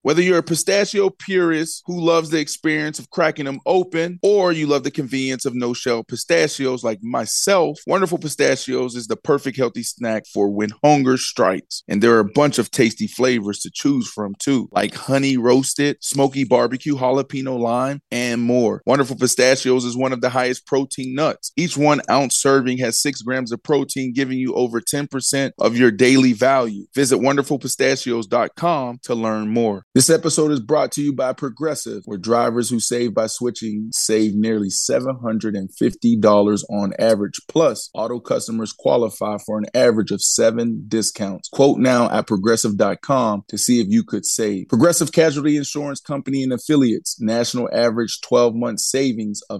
Whether you're a pistachio purist who loves the experience of cracking them open, or you love the convenience of no-shell pistachios like myself, Wonderful Pistachios is the perfect healthy snack for when hunger strikes. And there are a bunch of tasty flavors to choose from too, like honey roasted, smoky barbecue, jalapeno lime, and more. Wonderful Pistachios is one of the highest protein nuts. Each 1 ounce serving has 6 grams of protein, giving you over 10% of your daily value. Visit wonderfulpistachios.com to learn more. This episode is brought to you by Progressive, where drivers who save by switching save nearly $750 on average. Plus, auto customers qualify for an average of 7 discounts. Quote now at progressive.com to see if you could save. Progressive Casualty Insurance Company and Affiliates. National average 12-month savings of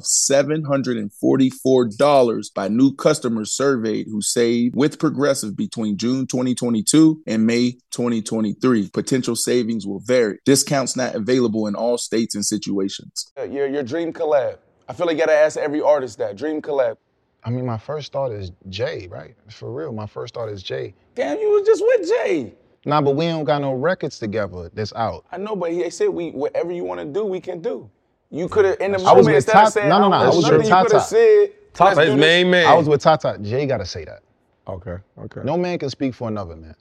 $744 by new customers surveyed who saved with Progressive between June 2022 and May 2023. Potential savings will vary. Discounts not available in all states and situations. Your dream collab. I feel like you gotta ask every artist that. Dream collab. I mean, my first thought is Jay, right? For real, my first thought is Jay. Damn, you was just with Jay. Nah, but we don't got no records together that's out. I know, but they said whatever you want to do, we can do. You could have, in the I was moment, with instead of saying, I was with Tata. Tata is main man. I was with Tata. Jay gotta say that. Okay. No man can speak for another man.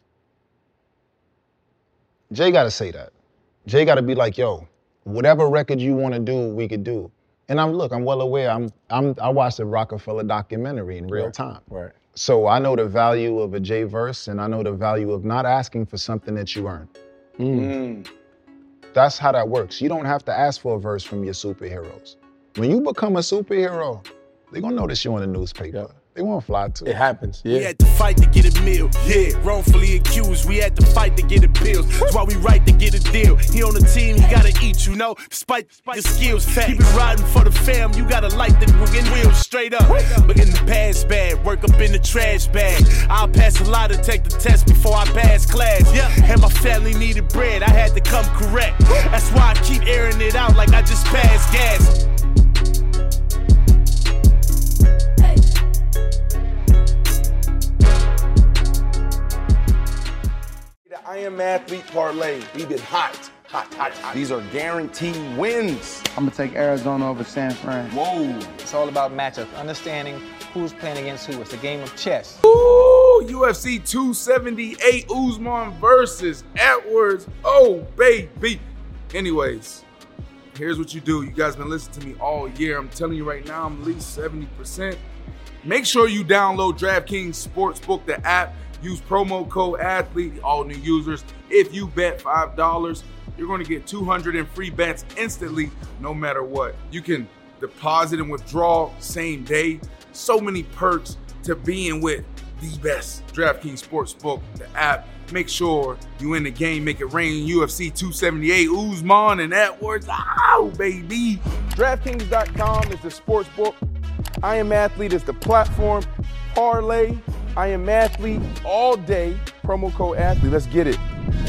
Jay gotta say that. Jay gotta be like, yo, whatever record you wanna do, we could do. And I'm well aware, I watched the Rockefeller documentary in real time. Right. So I know the value of a Jay verse, and I know the value of not asking for something that you earned. That's how that works. You don't have to ask for a verse from your superheroes. When you become a superhero, they're gonna notice you in the newspaper. Yeah. They won't fly too. It happens, yeah. We had to fight to get a meal, yeah. Wrongfully accused, we had to fight to get appeals. That's why we right to get a deal. He on the team, he gotta eat, you know, despite your skills. Keep it riding for the fam, you gotta light the wheels straight up. But in the past bad, work up in the trash bag. I'll pass a lot to take the test before I pass class. And my family needed bread, I had to come correct. That's why I keep airing it out like I just passed gas. I Am Athlete Parlay. We've been hot. These are guaranteed wins. I'm gonna take Arizona over San Fran. Whoa. It's all about matchups, understanding who's playing against who. It's a game of chess. Ooh, UFC 278, Usman versus Edwards. Oh, baby. Anyways, here's what you do. You guys been listening to me all year. I'm telling you right now, I'm at least 70%. Make sure you download DraftKings Sportsbook, the app. Use promo code ATHLETE, all new users. If you bet $5, you're going to get 200 in free bets instantly, no matter what. You can deposit and withdraw same day. So many perks to being with the best. DraftKings Sportsbook, the app. Make sure you in the game, make it rain. UFC 278, Usman and Edwards. Ow, baby. DraftKings.com is the sportsbook. I Am Athlete is the platform. Parlay. I Am Athlete all day. Promo code ATHLETE. Let's get it.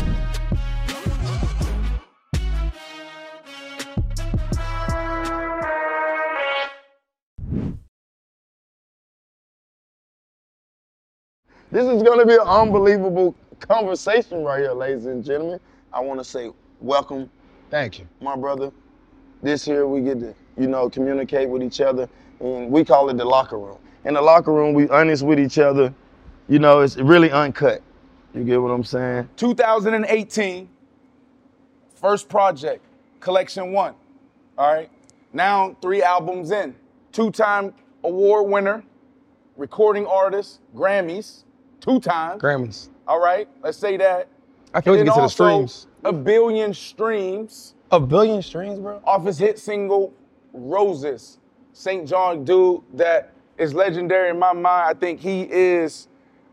This is gonna be an unbelievable conversation right here, ladies and gentlemen. I wanna say welcome. Thank you. My brother. This here we get to, communicate with each other, and we call it the locker room. In the locker room, we honest with each other. It's really uncut. You get what I'm saying? 2018, first project, Collection 1. All right? Now 3 albums in. 2-time award winner, recording artist, Grammys, 2 times. Grammys. All right? Let's say that. I can't wait to get to the Also, streams. 1 billion streams. 1 billion streams, bro? Off his hit single, Roses. St. John dude that is legendary in my mind. I think he is.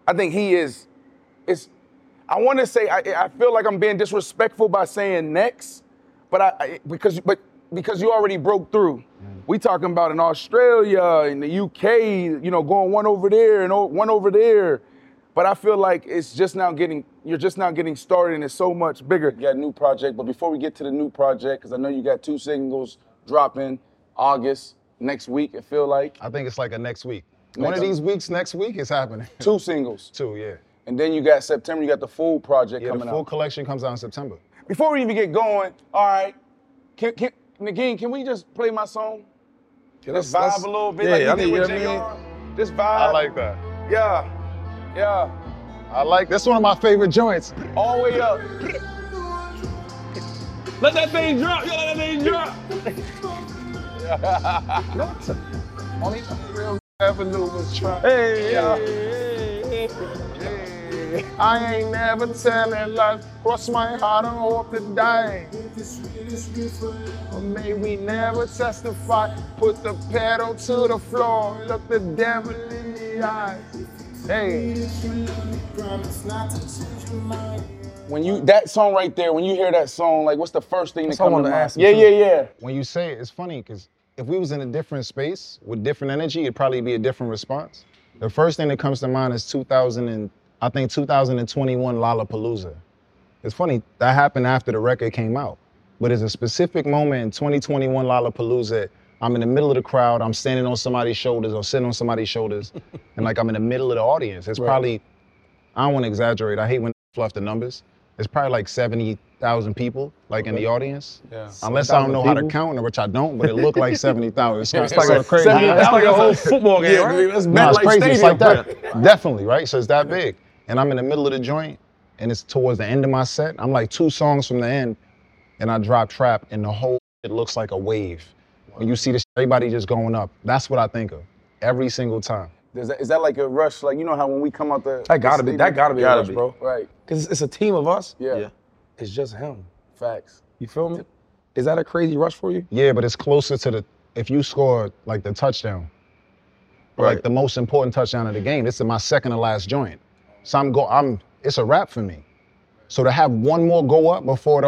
I want to say, I feel like I'm being disrespectful by saying next, but because you already broke through. We talking about in Australia, in the UK, going one over there and one over there. But I feel like you're just now getting started and it's so much bigger. You got a new project, but before we get to the new project, because I know you got 2 singles dropping August, next week, it feel like. I think it's like a next week. One of these weeks, next week, is happening. 2 singles. 2, yeah. And then you got September, you got the full project coming out. The full collection comes out in September. Before we even get going, all right, Nagin, can we just play my song? Just vibe a little bit like you did with JR? Just vibe. I like that. Yeah. I like, that's one of my favorite joints. All the way up. Let that thing drop, yo, let that thing drop. Only real ever knew was try. Hey. I ain't never telling lies. Cross my heart and hope to die. Or may we never testify. Put the pedal to the floor. Look the devil in the eyes. Hey. When that song right there, when you hear that song, like what's the first thing that comes to mind? ask Yeah. When you say it, it's funny because if we was in a different space with different energy, it'd probably be a different response. The first thing that comes to mind is 2021 Lollapalooza. It's funny, that happened after the record came out. But it's a specific moment in 2021 Lollapalooza. I'm in the middle of the crowd, I'm standing on somebody's shoulders or sitting on somebody's shoulders, and like I'm in the middle of the audience. It's probably, I don't want to exaggerate, I hate when fluff the numbers. It's probably like 70,000 people like in the audience. Yeah. Unless I don't know how to count, which I don't, but it looked like 70,000. It's like crazy. That's like a whole football game, right? It's it's crazy. Stadium. It's like that. Definitely, right? So it's that big. And I'm in the middle of the joint, and it's towards the end of my set. I'm like 2 songs from the end, and I drop trap, and the whole it looks like a wave. When you see this, everybody just going up. That's what I think of every single time. Is that like a rush? Like, you know how when we come out the That gotta be a rush, bro. Right. Because it's a team of us. Yeah. It's just him. Facts. You feel me? Is that a crazy rush for you? Yeah, but it's closer to if you score like the touchdown, or like the most important touchdown of the game, this is my second to last joint. So it's a wrap for me. So to have one more go up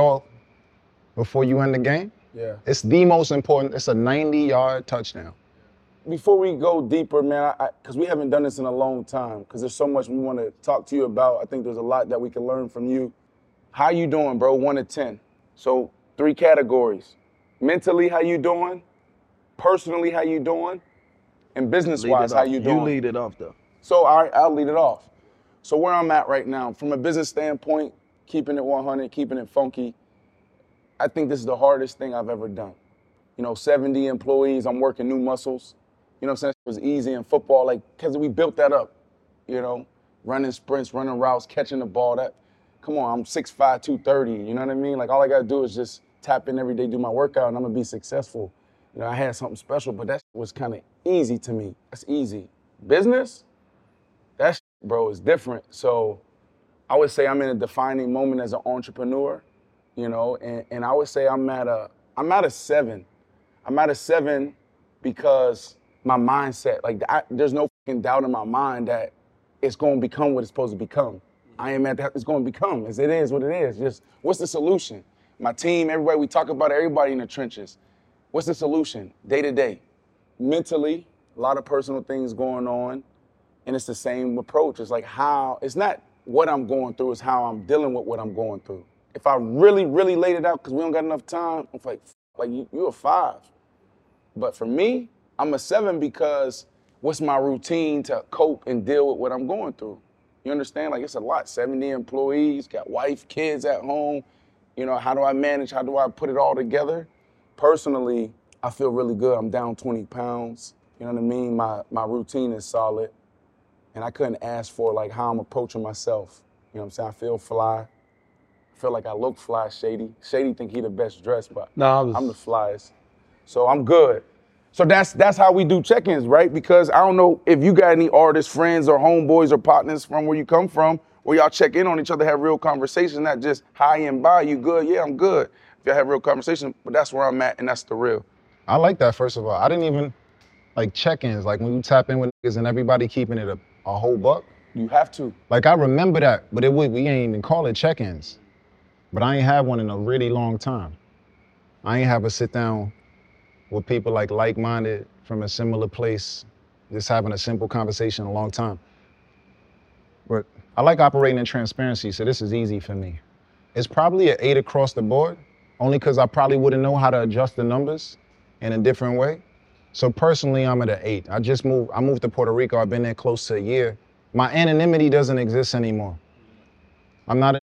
before you end the game, it's the most important. It's a 90-yard touchdown. Before we go deeper, man, because we haven't done this in a long time, because there's so much we want to talk to you about. I think there's a lot that we can learn from you. How you doing, bro? 1 to 10. So 3 categories. Mentally, how you doing? Personally, how you doing? And business-wise, how you doing? You lead it off, though. So I'll lead it off. So where I'm at right now, from a business standpoint, keeping it 100, keeping it funky, I think this is the hardest thing I've ever done. 70 employees, I'm working new muscles. You know what I'm saying? It was easy in football, because we built that up, running sprints, running routes, catching the ball. Come on, I'm 6'5", 230, you know what I mean? All I gotta do is just tap in every day, do my workout, and I'm gonna be successful. I had something special, but that was kind of easy to me. That's easy. Business, that bro, is different. So I would say I'm in a defining moment as an entrepreneur, and I would say I'm at a 7. I'm at a 7 because my mindset, there's no fucking doubt in my mind that it's going to become what it's supposed to become. I am at that, it's going to become, as it is what it is. Just, what's the solution? My team, everybody, we talk about everybody in the trenches. What's the solution? Day to day. Mentally, a lot of personal things going on, and it's the same approach. It's it's not what I'm going through, it's how I'm dealing with what I'm going through. If I really, really laid it out, because we don't got enough time, I'm like you're a 5. But for me, I'm a 7 because what's my routine to cope and deal with what I'm going through? You understand? It's a lot. 70 employees, got wife, kids at home. How do I manage? How do I put it all together? Personally, I feel really good. I'm down 20 pounds. You know what I mean? My routine is solid. And I couldn't ask for how I'm approaching myself. You know what I'm saying? I feel fly. I feel like I look fly, Shady. Shady think he the best dressed, but I'm the flyest. So I'm good. So that's how we do check-ins, right? Because I don't know if you got any artists, friends, or homeboys or partners from where you come from, where y'all check in on each other, have real conversations, not just hi and bye, you good? Yeah, I'm good. If y'all have real conversation, but that's where I'm at, and that's the real. I like that, first of all. I didn't even check-ins, when you tap in with niggas and everybody keeping it a whole buck. You have to. I remember that, but we ain't even call it check-ins. But I ain't had one in a really long time. I ain't have a sit down with people like-minded from a similar place, just having a simple conversation in a long time. But I like operating in transparency, so this is easy for me. It's probably an 8 across the board, only because I probably wouldn't know how to adjust the numbers in a different way. So personally, I'm at an 8. I moved to Puerto Rico, I've been there close to a year. My anonymity doesn't exist anymore. I'm not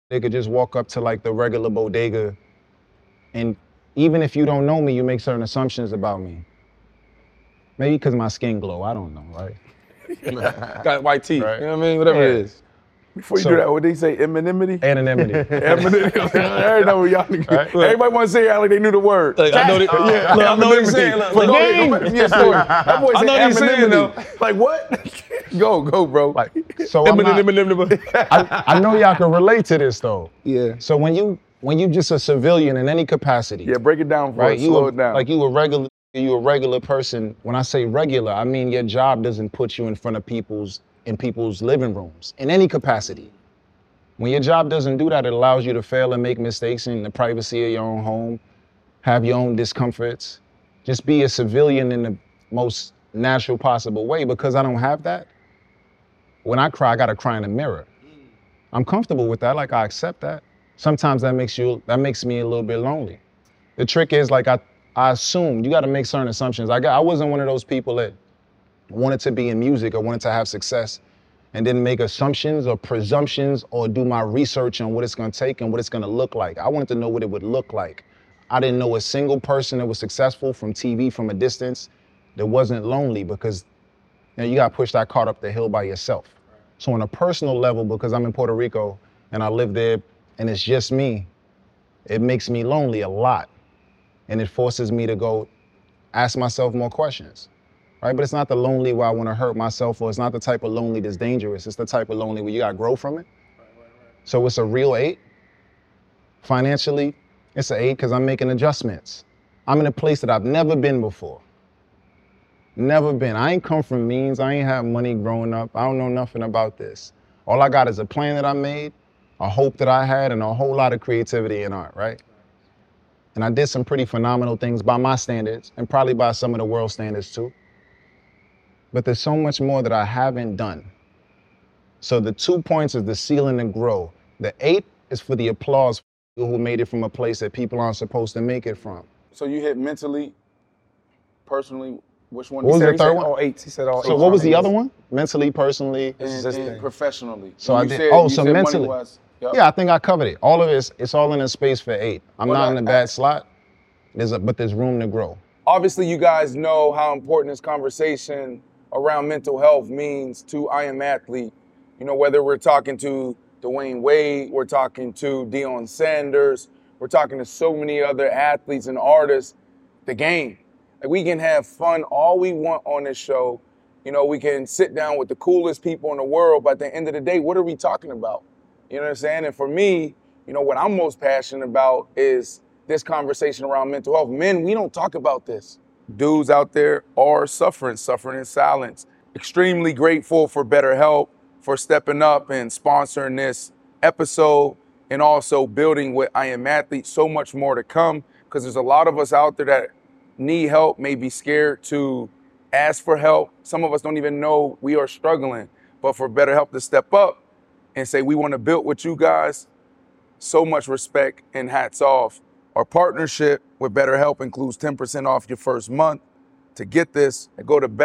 They could just walk up to like the regular bodega, and even if you don't know me, you make certain assumptions about me. Maybe because my skin glow, I don't know, right? Got white teeth, Right. you know what I mean? Whatever it is. Before you do that, what they say, anonymity? Anonymity. Anonymity. I know what y'all niggas. Right. Everybody want to say it like they knew the word. Like, I know Yeah, I know what he's saying. anonymity. Look, Go ahead, go back to your story. That boy I said know what he's saying, anonymity. Like what? Go, bro. Like, so I'm not, I know y'all can relate to this though. Yeah. So when you just a civilian in any capacity, Yeah, break it down for right? us. Slow it down. Like you a regular person. When I say regular, I mean your job doesn't put you in front of people's living rooms in any capacity. When your job doesn't do that, it allows you to fail and make mistakes in the privacy of your own home, have your own discomforts. Just be a civilian in the most natural possible way. Because I don't have that, when I cry, I gotta cry in the mirror. I'm comfortable with that, like I accept that. Sometimes that makes me a little bit lonely. The trick is, like I assumed, you gotta make certain assumptions. I wasn't one of those people that wanted to be in music or wanted to have success and didn't make assumptions or presumptions or do my research on what it's gonna take and what it's gonna look like. I wanted to know what it would look like. I didn't know a single person that was successful from TV from a distance that wasn't lonely, because you gotta push that cart up the hill by yourself. So on a personal level, because I'm in Puerto Rico and I live there and it's just me, it makes me lonely a lot. And it forces me to go ask myself more questions. Right? But it's not the lonely where I want to hurt myself, or it's not the type of lonely that's dangerous. It's the type of lonely where you got to grow from it. So it's a real 8. Financially, it's an 8 because I'm making adjustments. I'm in a place that I've never been before. Never been. I ain't come from means. I ain't have money growing up. I don't know nothing about this. All I got is a plan that I made, a hope that I had, and a whole lot of creativity and art, right? And I did some pretty phenomenal things by my standards, and probably by some of the world standards too. But there's so much more that I haven't done. So the 2 points is the ceiling and grow. The 8 is for the applause for people who made it from a place that people aren't supposed to make it from. So you hit mentally, personally, which one? What was the third one? All 8. He said all 8. So what was the other one? Mentally, personally? And professionally. So When I you did. said- Oh, you so said mentally. money-wise. Yep. Yeah, I think I covered it. All of it's all in a space for 8. I'm Well, not in a bad slot. But there's room to grow. Obviously, you guys know how important this conversation around mental health means to I Am Athlete. You know, whether we're talking to Dwayne Wade, we're talking to Deion Sanders, we're talking to so many other athletes and artists, the game. Like, we can have fun all we want on this show. You know, we can sit down with the coolest people in the world, but at the end of the day, what are we talking about? You know what I'm saying? And for me, you know, what I'm most passionate about is this conversation around mental health. Men, we don't talk about this. Dudes out there are suffering in silence. Extremely grateful for BetterHelp, for stepping up and sponsoring this episode, and also building with I Am Athlete. So much more to come, because there's a lot of us out there that need help, may be scared to ask for help. Some of us don't even know we are struggling. But for BetterHelp to step up and say, we want to build with you guys, so much respect and hats off. Our partnership with BetterHelp includes 10% off your first month. To get this, go to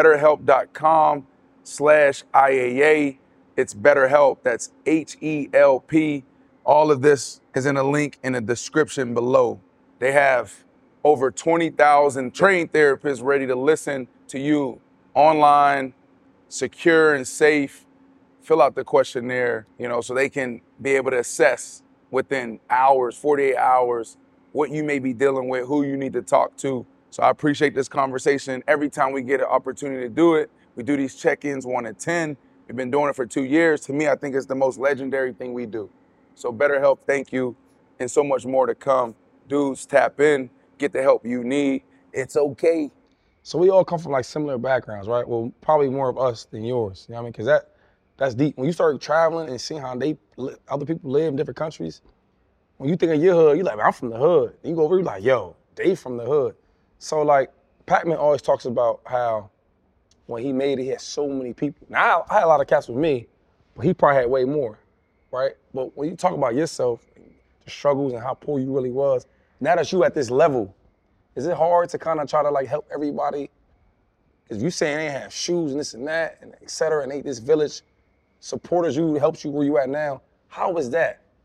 betterhelp.com/IAA. It's BetterHelp, that's HELP. All of this is in a link in the description below. They have over 20,000 trained therapists ready to listen to you online, secure and safe. Fill out the questionnaire, you know, so they can be able to assess within hours, 48 hours, what you may be dealing with, who you need to talk to. So I appreciate this conversation. Every time we get an opportunity to do it, we do these check-ins 1 in 10. We've been doing it for 2 years. To me, I think it's the most legendary thing we do. So BetterHelp, thank you, and so much more to come. Dudes, tap in, get the help you need. It's okay. So we all come from like similar backgrounds, right? Well, probably more of us than yours. You know what I mean? Because that's deep. When you start traveling and seeing how other people live in different countries, when you think of your hood, you're like, man, I'm from the hood. And you go over, you're like, yo, they from the hood. So like, Pac-Man always talks about how when he made it, he had so many people. Now, I had a lot of cats with me, but he probably had way more, right? But when you talk about yourself, the struggles and how poor you really was, now that you at this level, is it hard to kind of try to like help everybody? Because you saying they have shoes and this and that, and et cetera, and they this village supporters you, helps you where you at now. How was that?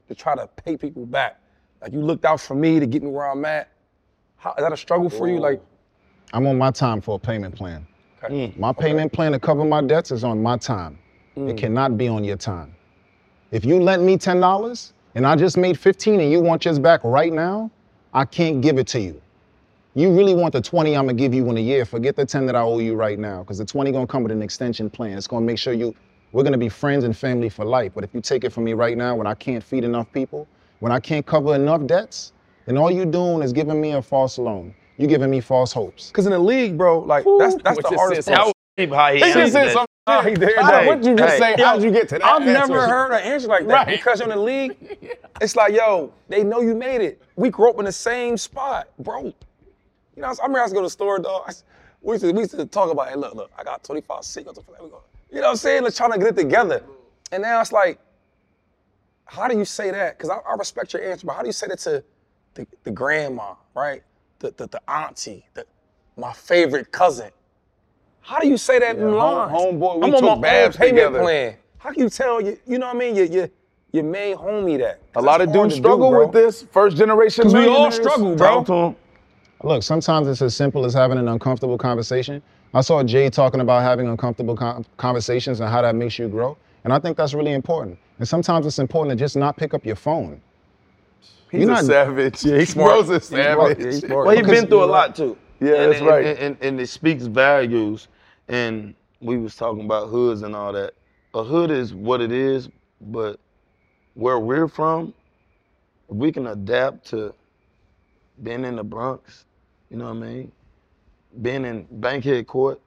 to try to pay people back? Like you looked out for me to get me where I'm at. Is that a struggle for you? Like, I'm on my time for a payment plan. okay. My payment plan to cover my debts is on my time. It cannot be on your time. If you lent me $10 and I just made 15 and you want yours back right now, I can't give it to you. You really want the 20 I'm gonna give you in a year, forget the 10 that I owe you right now, because the 20 gonna come with an extension plan. It's gonna make sure we're gonna be friends and family for life. But if you take it from me right now when I can't feed enough people, when I can't cover enough debts, then all you doing is giving me a false loan. You giving me false hopes. Because in the league, bro, like that's the hardest part. How he just said something. What you just say? How'd you get to that? I've never heard an answer like that because in the league, it's like, yo, they know you made it. We grew up in the same spot, bro. You know, I remember I used to go to the store, dog. We used to talk about, hey, look, I got 25 cents. You know what I'm saying? Let's try to get it together. And now it's like, how do you say that? Because I respect your answer, but how do you say that to the grandma, right? The auntie, my favorite cousin? How do you say that in lines? Homeboy, I'm we on took my babs own payment together. plan. How can you tell you know what I mean? Your main homie that. A lot of dudes struggle with this. First generation. Because we all millionaires. struggle, bro. Talk to him. Look, sometimes it's as simple as having an uncomfortable conversation. I saw Jay talking about having uncomfortable conversations and how that makes you grow. And I think that's really important. And sometimes it's important to just not pick up your phone. He's a savage. Yeah, he's smart. Bro's a savage. Yeah, he's smart. Well, he's been through a lot too. Yeah, that's right. And it speaks values. And we was talking about hoods and all that. A hood is what it is, but where we're from, if we can adapt to being in the Bronx, you know what I mean? Being in Bankhead Court,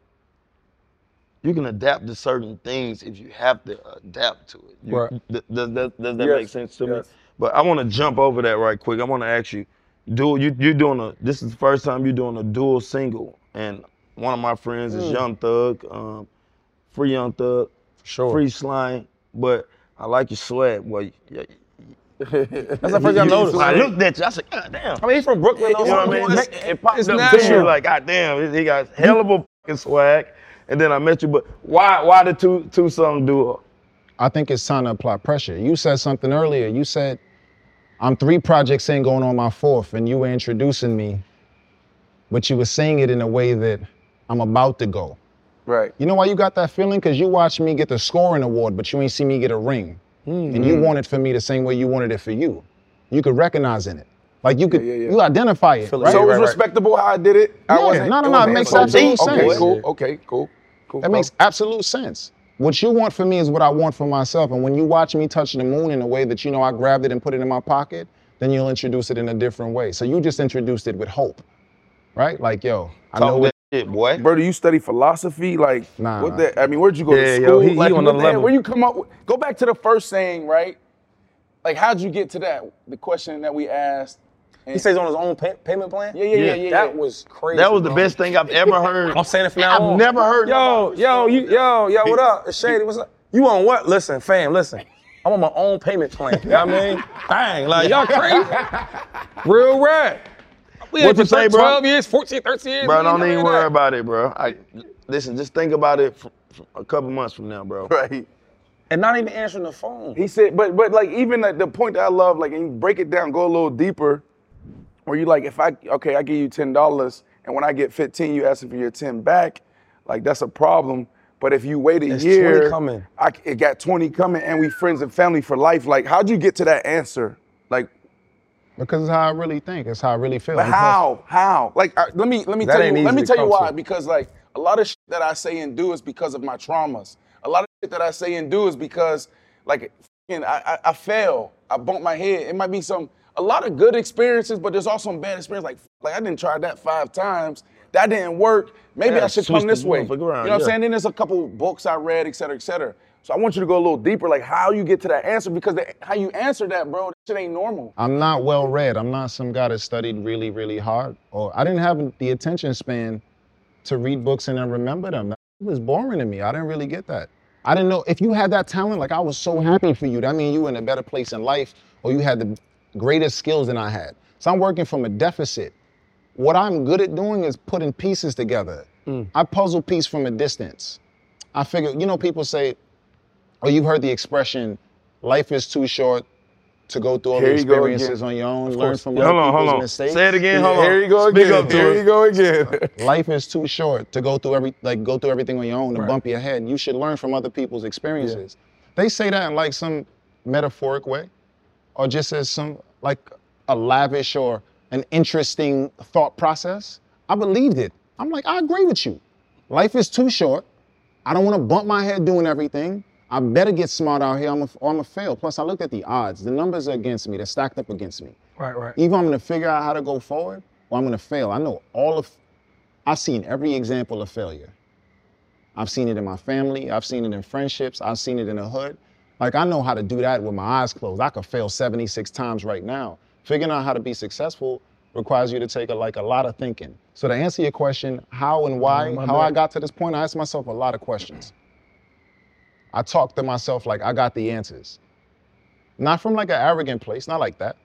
you can adapt to certain things if you have to adapt to it. Right. Does that make sense to me? But I want to jump over that right quick. I want to ask you, this is the first time you're doing a dual single, and one of my friends is Young Thug, Free Young Thug, Free Slime, but I like your swag, boy. That's the first I noticed. I looked at you, I said, God damn. I mean, he's from Brooklyn. You know what I mean? It popped it's up natural. to me like, God damn, he got hell of a fucking swag. And then I met you, but why the two-song duo? I think it's time to apply pressure. You said something earlier. You said, I'm 3 projects in going on my 4th, and you were introducing me, but you were saying it in a way that I'm about to go. Right. You know why you got that feeling? Because you watched me get the scoring award, but you ain't see me get a ring. And you want it for me the same way you wanted it for you. You could recognize in it. Like you could, you identify it, right? So it was respectable how I did it? No, it makes absolute sense. Okay, cool. That makes absolute sense. What you want for me is what I want for myself. And when you watch me touch the moon in a way that, you know, I grabbed it and put it in my pocket, then you'll introduce it in a different way. So you just introduced it with hope, right? Like, yo, I know what. Shit, boy. Bro, do you study philosophy? Like, Nah. what that? I mean, where'd you go to school? he like, on another level. Where you come up with? Go back to the first saying, right? Like, how'd you get to that? The question that we asked. He says on his own payment plan? Yeah. That was crazy. That was the bro. best thing I've ever heard. I'm saying it from now on. I've never heard. Yo, what up? It's Shady. What's up? You on what? Listen, fam, listen. I'm on my own payment plan. You know what I mean? Dang, like, y'all crazy. Real rap. We What you say, bro? 12 years, 14, 13 years. Bro, don't even worry about it, bro. Listen, just think about it for a couple months from now, bro. Right. And not even answering the phone. He said, but like even the point that I love, like, and you break it down, go a little deeper, where you like, I give you $10, and when I get 15, you asking for your 10 back, like that's a problem. But if you wait a year, 20 coming. It got 20 coming, and we friends and family for life. Like, how'd you get to that answer? Like, Because it's how I really think. It's how I really feel. but how? Like, let me That tell ain't you. easy Let me to tell you come why. to. Because like a lot of shit that I say and do is because of my traumas. A lot of shit that I say and do is because like I fail. I bump my head. It might be a lot of good experiences, but there's also some bad experiences. Like I didn't try that 5 times. That didn't work. Maybe I should come this way. You know what I'm saying? Then there's a couple books I read, et cetera, et cetera. So I want you to go a little deeper, like how you get to that answer, because how you answer that, bro, that shit ain't normal. I'm not well read. I'm not some guy that studied really, really hard. Or I didn't have the attention span to read books and then remember them. That was boring to me. I didn't really get that. I didn't know if you had that talent, like I was so happy for you. That means you were in a better place in life, or you had the greatest skills than I had. So I'm working from a deficit. What I'm good at doing is putting pieces together. I puzzle piece from a distance. I figure, people say, or you've heard the expression, life is too short to go through all Here the you go experiences again. on your own, Of learn course. from Yeah. other Hold people's on. mistakes. Say it again. Hold on. Here you go Speak again. up to Here it. you go again. Life is too short to go through everything on your own and Right. bump your head. You should learn from other people's experiences. They say that in like some metaphoric way, or just as some like a lavish or an interesting thought process. I believed it. I'm like, I agree with you. Life is too short. I don't want to bump my head doing everything. I better get smart out here. I'm a fail. Plus, I looked at the odds. The numbers are against me. They're stacked up against me. Right, right. Either I'm going to figure out how to go forward, or I'm going to fail. I know I've seen every example of failure. I've seen it in my family. I've seen it in friendships. I've seen it in the hood. Like, I know how to do that with my eyes closed. I could fail 76 times right now. Figuring out how to be successful requires you to take a lot of thinking. So to answer your question, how and why, how I got to this point, I asked myself a lot of questions. I talk to myself like I got the answers. Not from like an arrogant place, not like that.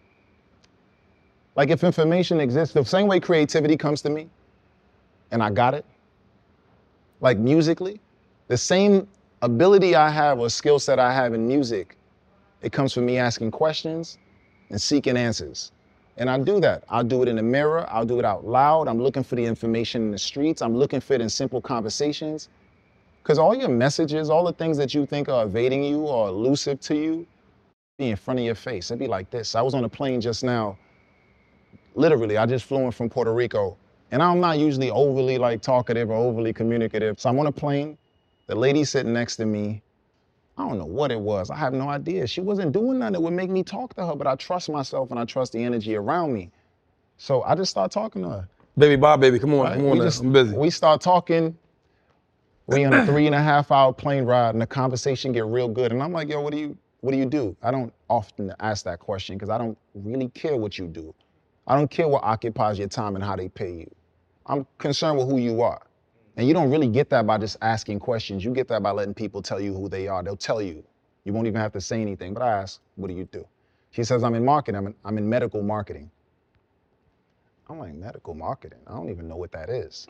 Like if information exists, the same way creativity comes to me and I got it, like musically, the same ability I have or skill set I have in music, it comes from me asking questions and seeking answers. And I do that. I'll do it in the mirror. I'll do it out loud. I'm looking for the information in the streets. I'm looking for it in simple conversations. Because all your messages, all the things that you think are evading you or elusive to you, be in front of your face. It'd be like this. I was on a plane just now. Literally, I just flew in from Puerto Rico. And I'm not usually overly like talkative or overly communicative. So I'm on a plane. The lady sitting next to me, I don't know what it was. I have no idea. She wasn't doing nothing that would make me talk to her, but I trust myself and I trust the energy around me. So I just start talking to her. Baby, bye, baby. Come on, Right? come on now. I'm busy. We start talking. We on a 3.5 hour plane ride and the conversation get real good. And I'm like, yo, what do you do? I don't often ask that question because I don't really care what you do. I don't care what occupies your time and how they pay you. I'm concerned with who you are. And you don't really get that by just asking questions. You get that by letting people tell you who they are. They'll tell you. You won't even have to say anything. But I ask, what do you do? She says, I'm in marketing. I'm in medical marketing. I'm like, medical marketing? I don't even know what that is.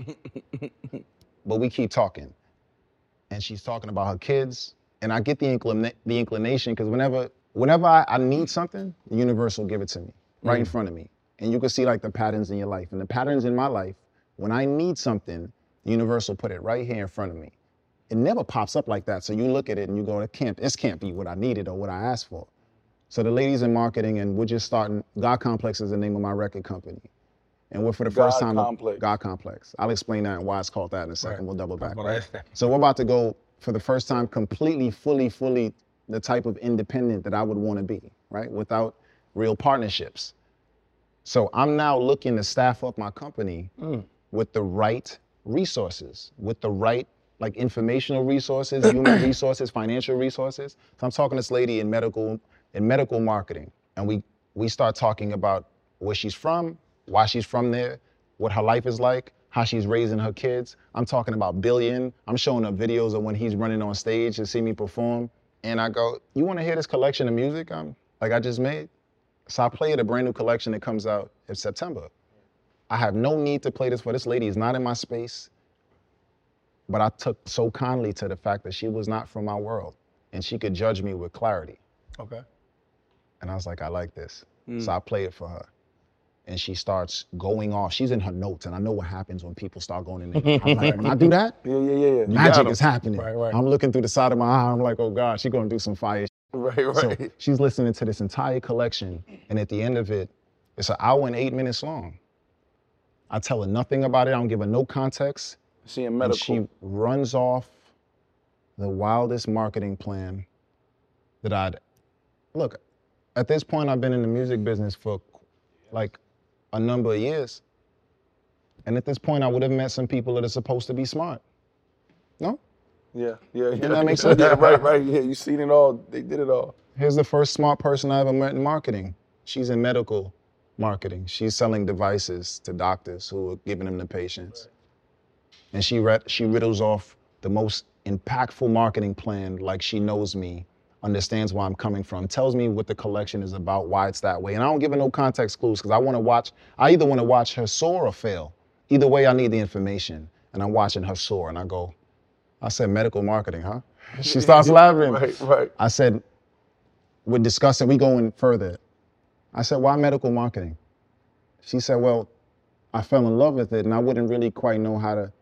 But we keep talking. And she's talking about her kids. And I get the inclination because whenever I need something, the universe will give it to me right in front of me. And you can see like the patterns in your life. And the patterns in my life, when I need something, the universe will put it right here in front of me. It never pops up like that. So you look at it and you go, this can't be what I needed or what I asked for. So the ladies in marketing, and we're just starting, God Complex is the name of my record company. And we're for the first time, God Complex. I'll explain that and why it's called that in a second. Right. We'll double back. So we're about to go for the first time completely, fully the type of independent that I would want to be, right? Without real partnerships. So I'm now looking to staff up my company with the right resources, with the right like informational resources, human resources, financial resources. So I'm talking to this lady in medical marketing, and we start talking about where she's from, why she's from there, what her life is like, how she's raising her kids. I'm talking about Billion. I'm showing her videos of when he's running on stage to see me perform. And I go, you want to hear this collection of music I just made? So I played a brand new collection that comes out in September. I have no need to play this for this lady. Is not in my space. But I took so kindly to the fact that she was not from my world and she could judge me with clarity. Okay. And I was like, I like this. So I play it for her. And she starts going off. She's in her notes, and I know what happens when people start going in there. I'm like, when I do that, yeah. magic is happening. Right. I'm looking through the side of my eye. I'm like, oh God, she's gonna do some fire. Right. So she's listening to this entire collection, and at the end of it, it's an hour and 8 minutes long. I tell her nothing about it. I don't give her no context. She in medical. And she runs off the wildest marketing plan that look, at this point, I've been in the music business for like a number of years. And at this point, I would have met some people that are supposed to be smart. No? Yeah. Does that make sense? Yeah, right. Yeah, you seen it all. They did it all. Here's the first smart person I ever met in marketing. She's in medical marketing. She's selling devices to doctors who are giving them to patients. And she riddles off the most impactful marketing plan like she knows me, understands where I'm coming from, tells me what the collection is about, why it's that way. And I don't give her no context clues because I either want to watch her soar or fail. Either way, I need the information. And I'm watching her soar and I said, medical marketing, huh? She starts laughing. Right. I said, we're discussing, we going further. I said, why medical marketing? She said, well, I fell in love with it and I wouldn't really quite know how to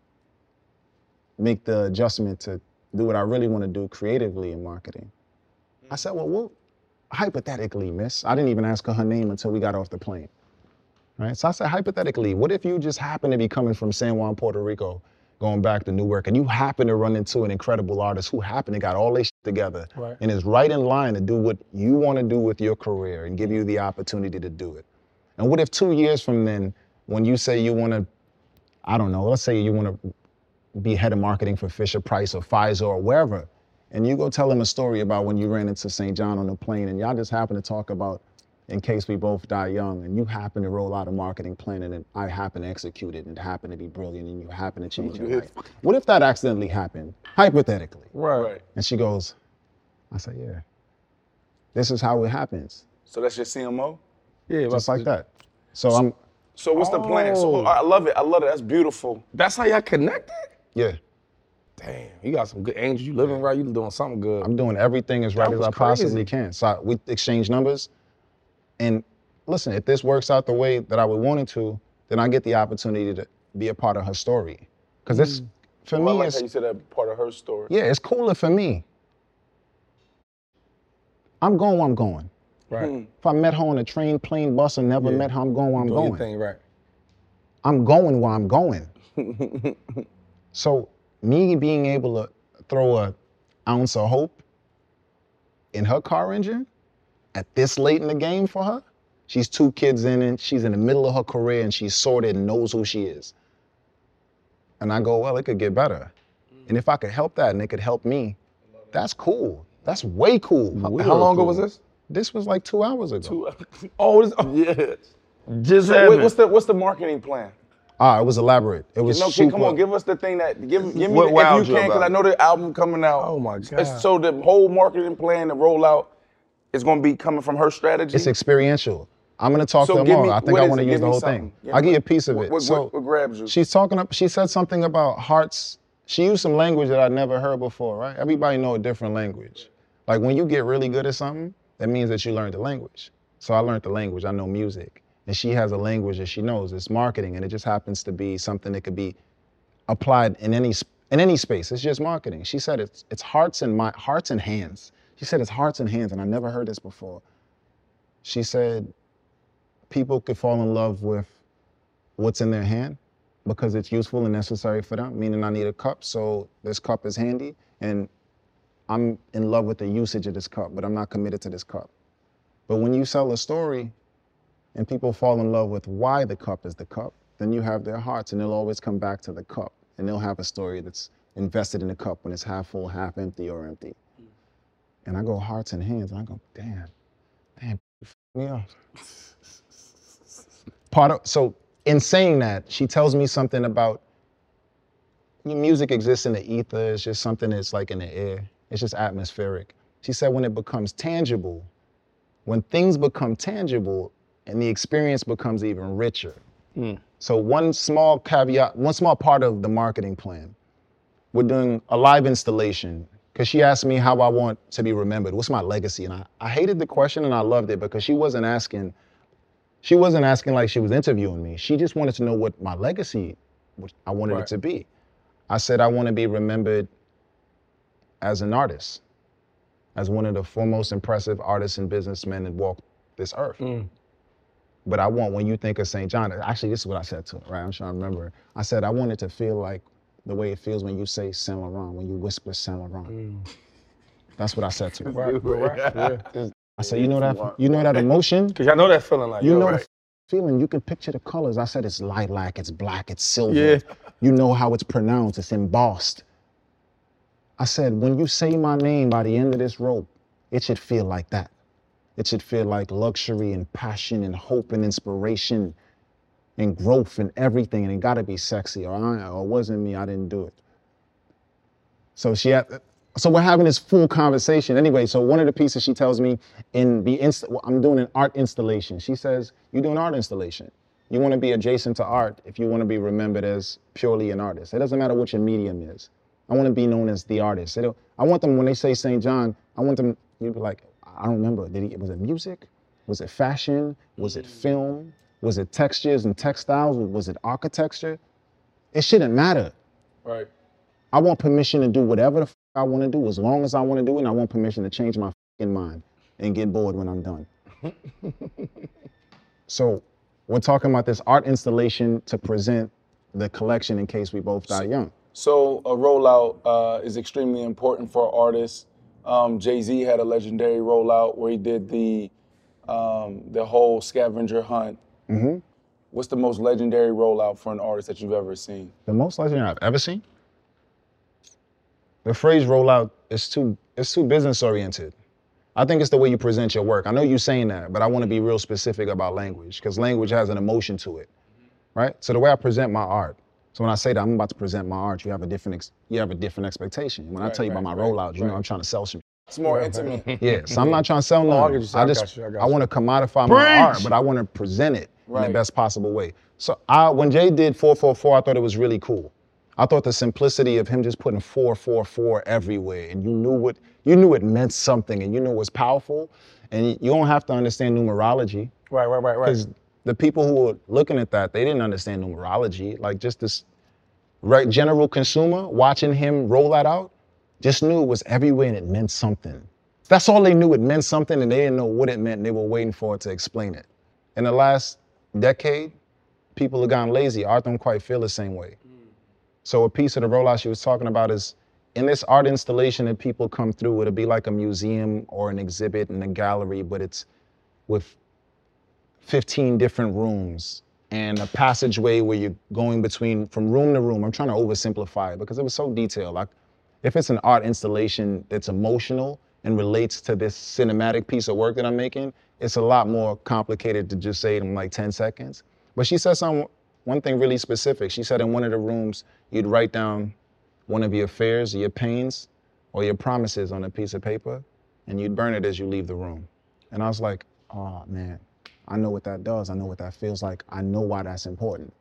make the adjustment to do what I really want to do creatively in marketing. I said, well, hypothetically, miss, I didn't even ask her name until we got off the plane. Right? So I said, hypothetically, what if you just happen to be coming from San Juan, Puerto Rico, going back to Newark, and you happen to run into an incredible artist who happen to got all their shit together and is right in line to do what you want to do with your career and give you the opportunity to do it. And what if 2 years from then, when you say you want to, I don't know, let's say you want to be head of marketing for Fisher-Price or Pfizer or wherever, and you go tell them a story about when you ran into St. John on the plane and y'all just happen to talk about in case we both die young, and you happen to roll out a marketing plan and I happen to execute it and it happen to be brilliant and you happen to change your life. What if that accidentally happened, hypothetically? Right. And she goes, I said, yeah, this is how it happens. So that's your CMO? Yeah, Just like that. So what's the plan? So I love it. That's beautiful. That's how y'all connected? Yeah. Damn, you got some good angels. You living right, you doing something good. I'm doing everything as right as I possibly crazy. can. So we exchange numbers. And listen, if this works out the way that I would want it to, then I get the opportunity to be a part of her story. Because it's, for me, I like it's, how you said that part of her story. yeah, it's cooler for me. I'm going where I'm going. Right. If I met her on a train, plane, bus, and never met her, I'm going where I'm Doing going. your thing, right. I'm going where I'm going. So me being able to throw an ounce of hope in her car engine at this late in the game for her, she's 2 kids in it, she's in the middle of her career and she's sorted and knows who she is. And I go, well, it could get better. And if I could help that and it could help me, that's cool. That's way cool. How long ago was this? This was like 2 hours ago. Yeah. Just what's the marketing plan? It was elaborate. It was No, super. come on, give us the thing that give me What if wowed you you can, because about I know the album coming out. Oh my God. So the whole marketing plan, the rollout, is going to be coming from her strategy. It's experiential. I'm gonna talk So to them give all. me- I think what I is want to it? use Give the me whole something. thing. Yeah, I'll give you a piece of it. What grabs you? She said something about hearts. She used some language that I'd never heard before, right? Everybody know a different language. Like when you get really good at something, that means that you learned the language. So I learned the language, I know music. And she has a language that she knows, it's marketing, and it just happens to be something that could be applied in any space. It's just marketing. She said it's hearts and hands. She said it's hearts and hands, and I never heard this before. She said people could fall in love with what's in their hand because it's useful and necessary for them, meaning I need a cup, so this cup is handy, and I'm in love with the usage of this cup, but I'm not committed to this cup. But when you sell a story and people fall in love with why the cup is the cup, then you have their hearts and they'll always come back to the cup and they'll have a story that's invested in the cup when it's half full, half empty, or empty. And I go hearts and hands and I go, damn, you f***ed me up. So in saying that, she tells me something about music exists in the ether, it's just something that's like in the air. It's just atmospheric. She said when it becomes tangible, when things become tangible and the experience becomes even richer. So one small caveat, one small part of the marketing plan, we're doing a live installation because she asked me how I want to be remembered. What's my legacy? And I hated the question and I loved it because she wasn't asking like she was interviewing me. She just wanted to know what my legacy, what I wanted it to be. I said, I want to be remembered as an artist, as one of the foremost impressive artists and businessmen that walked this earth. But I want, when you think of St. John, actually this is what I said to her, right? I'm trying to remember. I said, I want it to feel like the way it feels when you say Saint Laurent, when you whisper Saint Laurent. That's what I said to her. I said, you know that emotion? Because y'all know that feeling like, You know the feeling, you can picture the colors. I said it's lilac, it's black, it's silver. Yeah. You know how it's pronounced, it's embossed. I said, when you say my name by the end of this rope, it should feel like that. It should feel like luxury and passion and hope and inspiration and growth and everything. And it gotta be sexy, or it wasn't me, I didn't do it. So we're having this full conversation. Anyway, so one of the pieces she tells me I'm doing an art installation. She says, you do an art installation. You wanna be adjacent to art if you wanna be remembered as purely an artist. It doesn't matter what your medium is. I wanna be known as the artist. I want them, when they say St. John, I want them, you'd be like, I don't remember. Was it music? Was it fashion? Was it film? Was it textures and textiles? Was it architecture? It shouldn't matter. Right. I want permission to do whatever the I want to do as long as I want to do it, and I want permission to change my mind and get bored when I'm done. So we're talking about this art installation to present the collection in case we both die young. So a rollout is extremely important for artists. Jay-Z had a legendary rollout where he did the whole scavenger hunt. Mm-hmm. What's the most legendary rollout for an artist that you've ever seen? The most legendary I've ever seen? The phrase rollout is too business oriented. I think it's the way you present your work. I know you're saying that, but I want to be real specific about language because language has an emotion to it, right? So the way I present my art, so when I say that I'm about to present my art, you have a different expectation. When I tell you about my rollout, you know I'm trying to sell some. It's more intimate. Yeah, so I'm not trying to sell nothing. I want to commodify my art, but I want to present it in the best possible way. So when Jay did 444, I thought it was really cool. I thought the simplicity of him just putting 444 everywhere, and you knew it meant something, and you knew it was powerful, and you don't have to understand numerology. Right. Because the people who were looking at that, they didn't understand numerology. Like just this general consumer watching him roll that out, just knew it was everywhere and it meant something. That's all they knew, it meant something, and they didn't know what it meant, and they were waiting for it to explain it. In the last decade, people have gone lazy. Art don't quite feel the same way. So a piece of the rollout she was talking about is, in this art installation that people come through, it'll be like a museum or an exhibit in a gallery, but it's with 15 different rooms and a passageway where you're going from room to room. I'm trying to oversimplify it because it was so detailed. Like, if it's an art installation that's emotional and relates to this cinematic piece of work that I'm making, it's a lot more complicated to just say it in like 10 seconds. But she said one thing really specific. She said in one of the rooms, you'd write down one of your fears, your pains, or your promises on a piece of paper, and you'd burn it as you leave the room. And I was like, oh man, I know what that does. I know what that feels like. I know why that's important.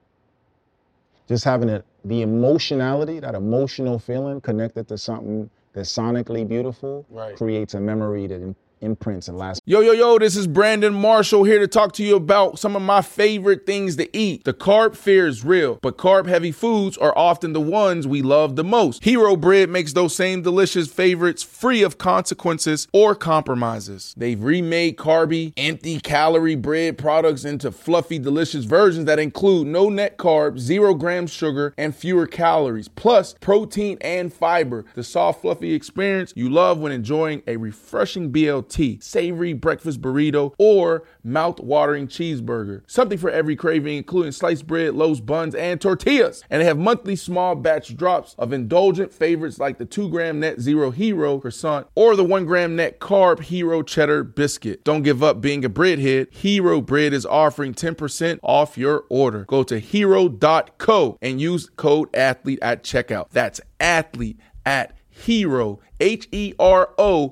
Just having the emotionality, that emotional feeling connected to something that's sonically beautiful creates a memory that imprints and lasts. Yo, this is Brandon Marshall here to talk to you about some of my favorite things to eat. The carb fear is real, but carb-heavy foods are often the ones we love the most. Hero Bread makes those same delicious favorites free of consequences or compromises. They've remade carby, empty-calorie bread products into fluffy, delicious versions that include no net carbs, 0 grams sugar, and fewer calories, plus protein and fiber. The soft, fluffy experience you love when enjoying a refreshing BLT, savory breakfast burrito, or mouth-watering cheeseburger. Something for every craving, including sliced bread, loaves, buns, and tortillas. And they have monthly small batch drops of indulgent favorites like the 2-gram net Zero Hero croissant or the 1-gram net carb Hero cheddar biscuit. Don't give up being a breadhead. Hero Bread is offering 10% off your order. Go to hero.co and use code ATHLETE at checkout. That's athlete at hero, HERO.co.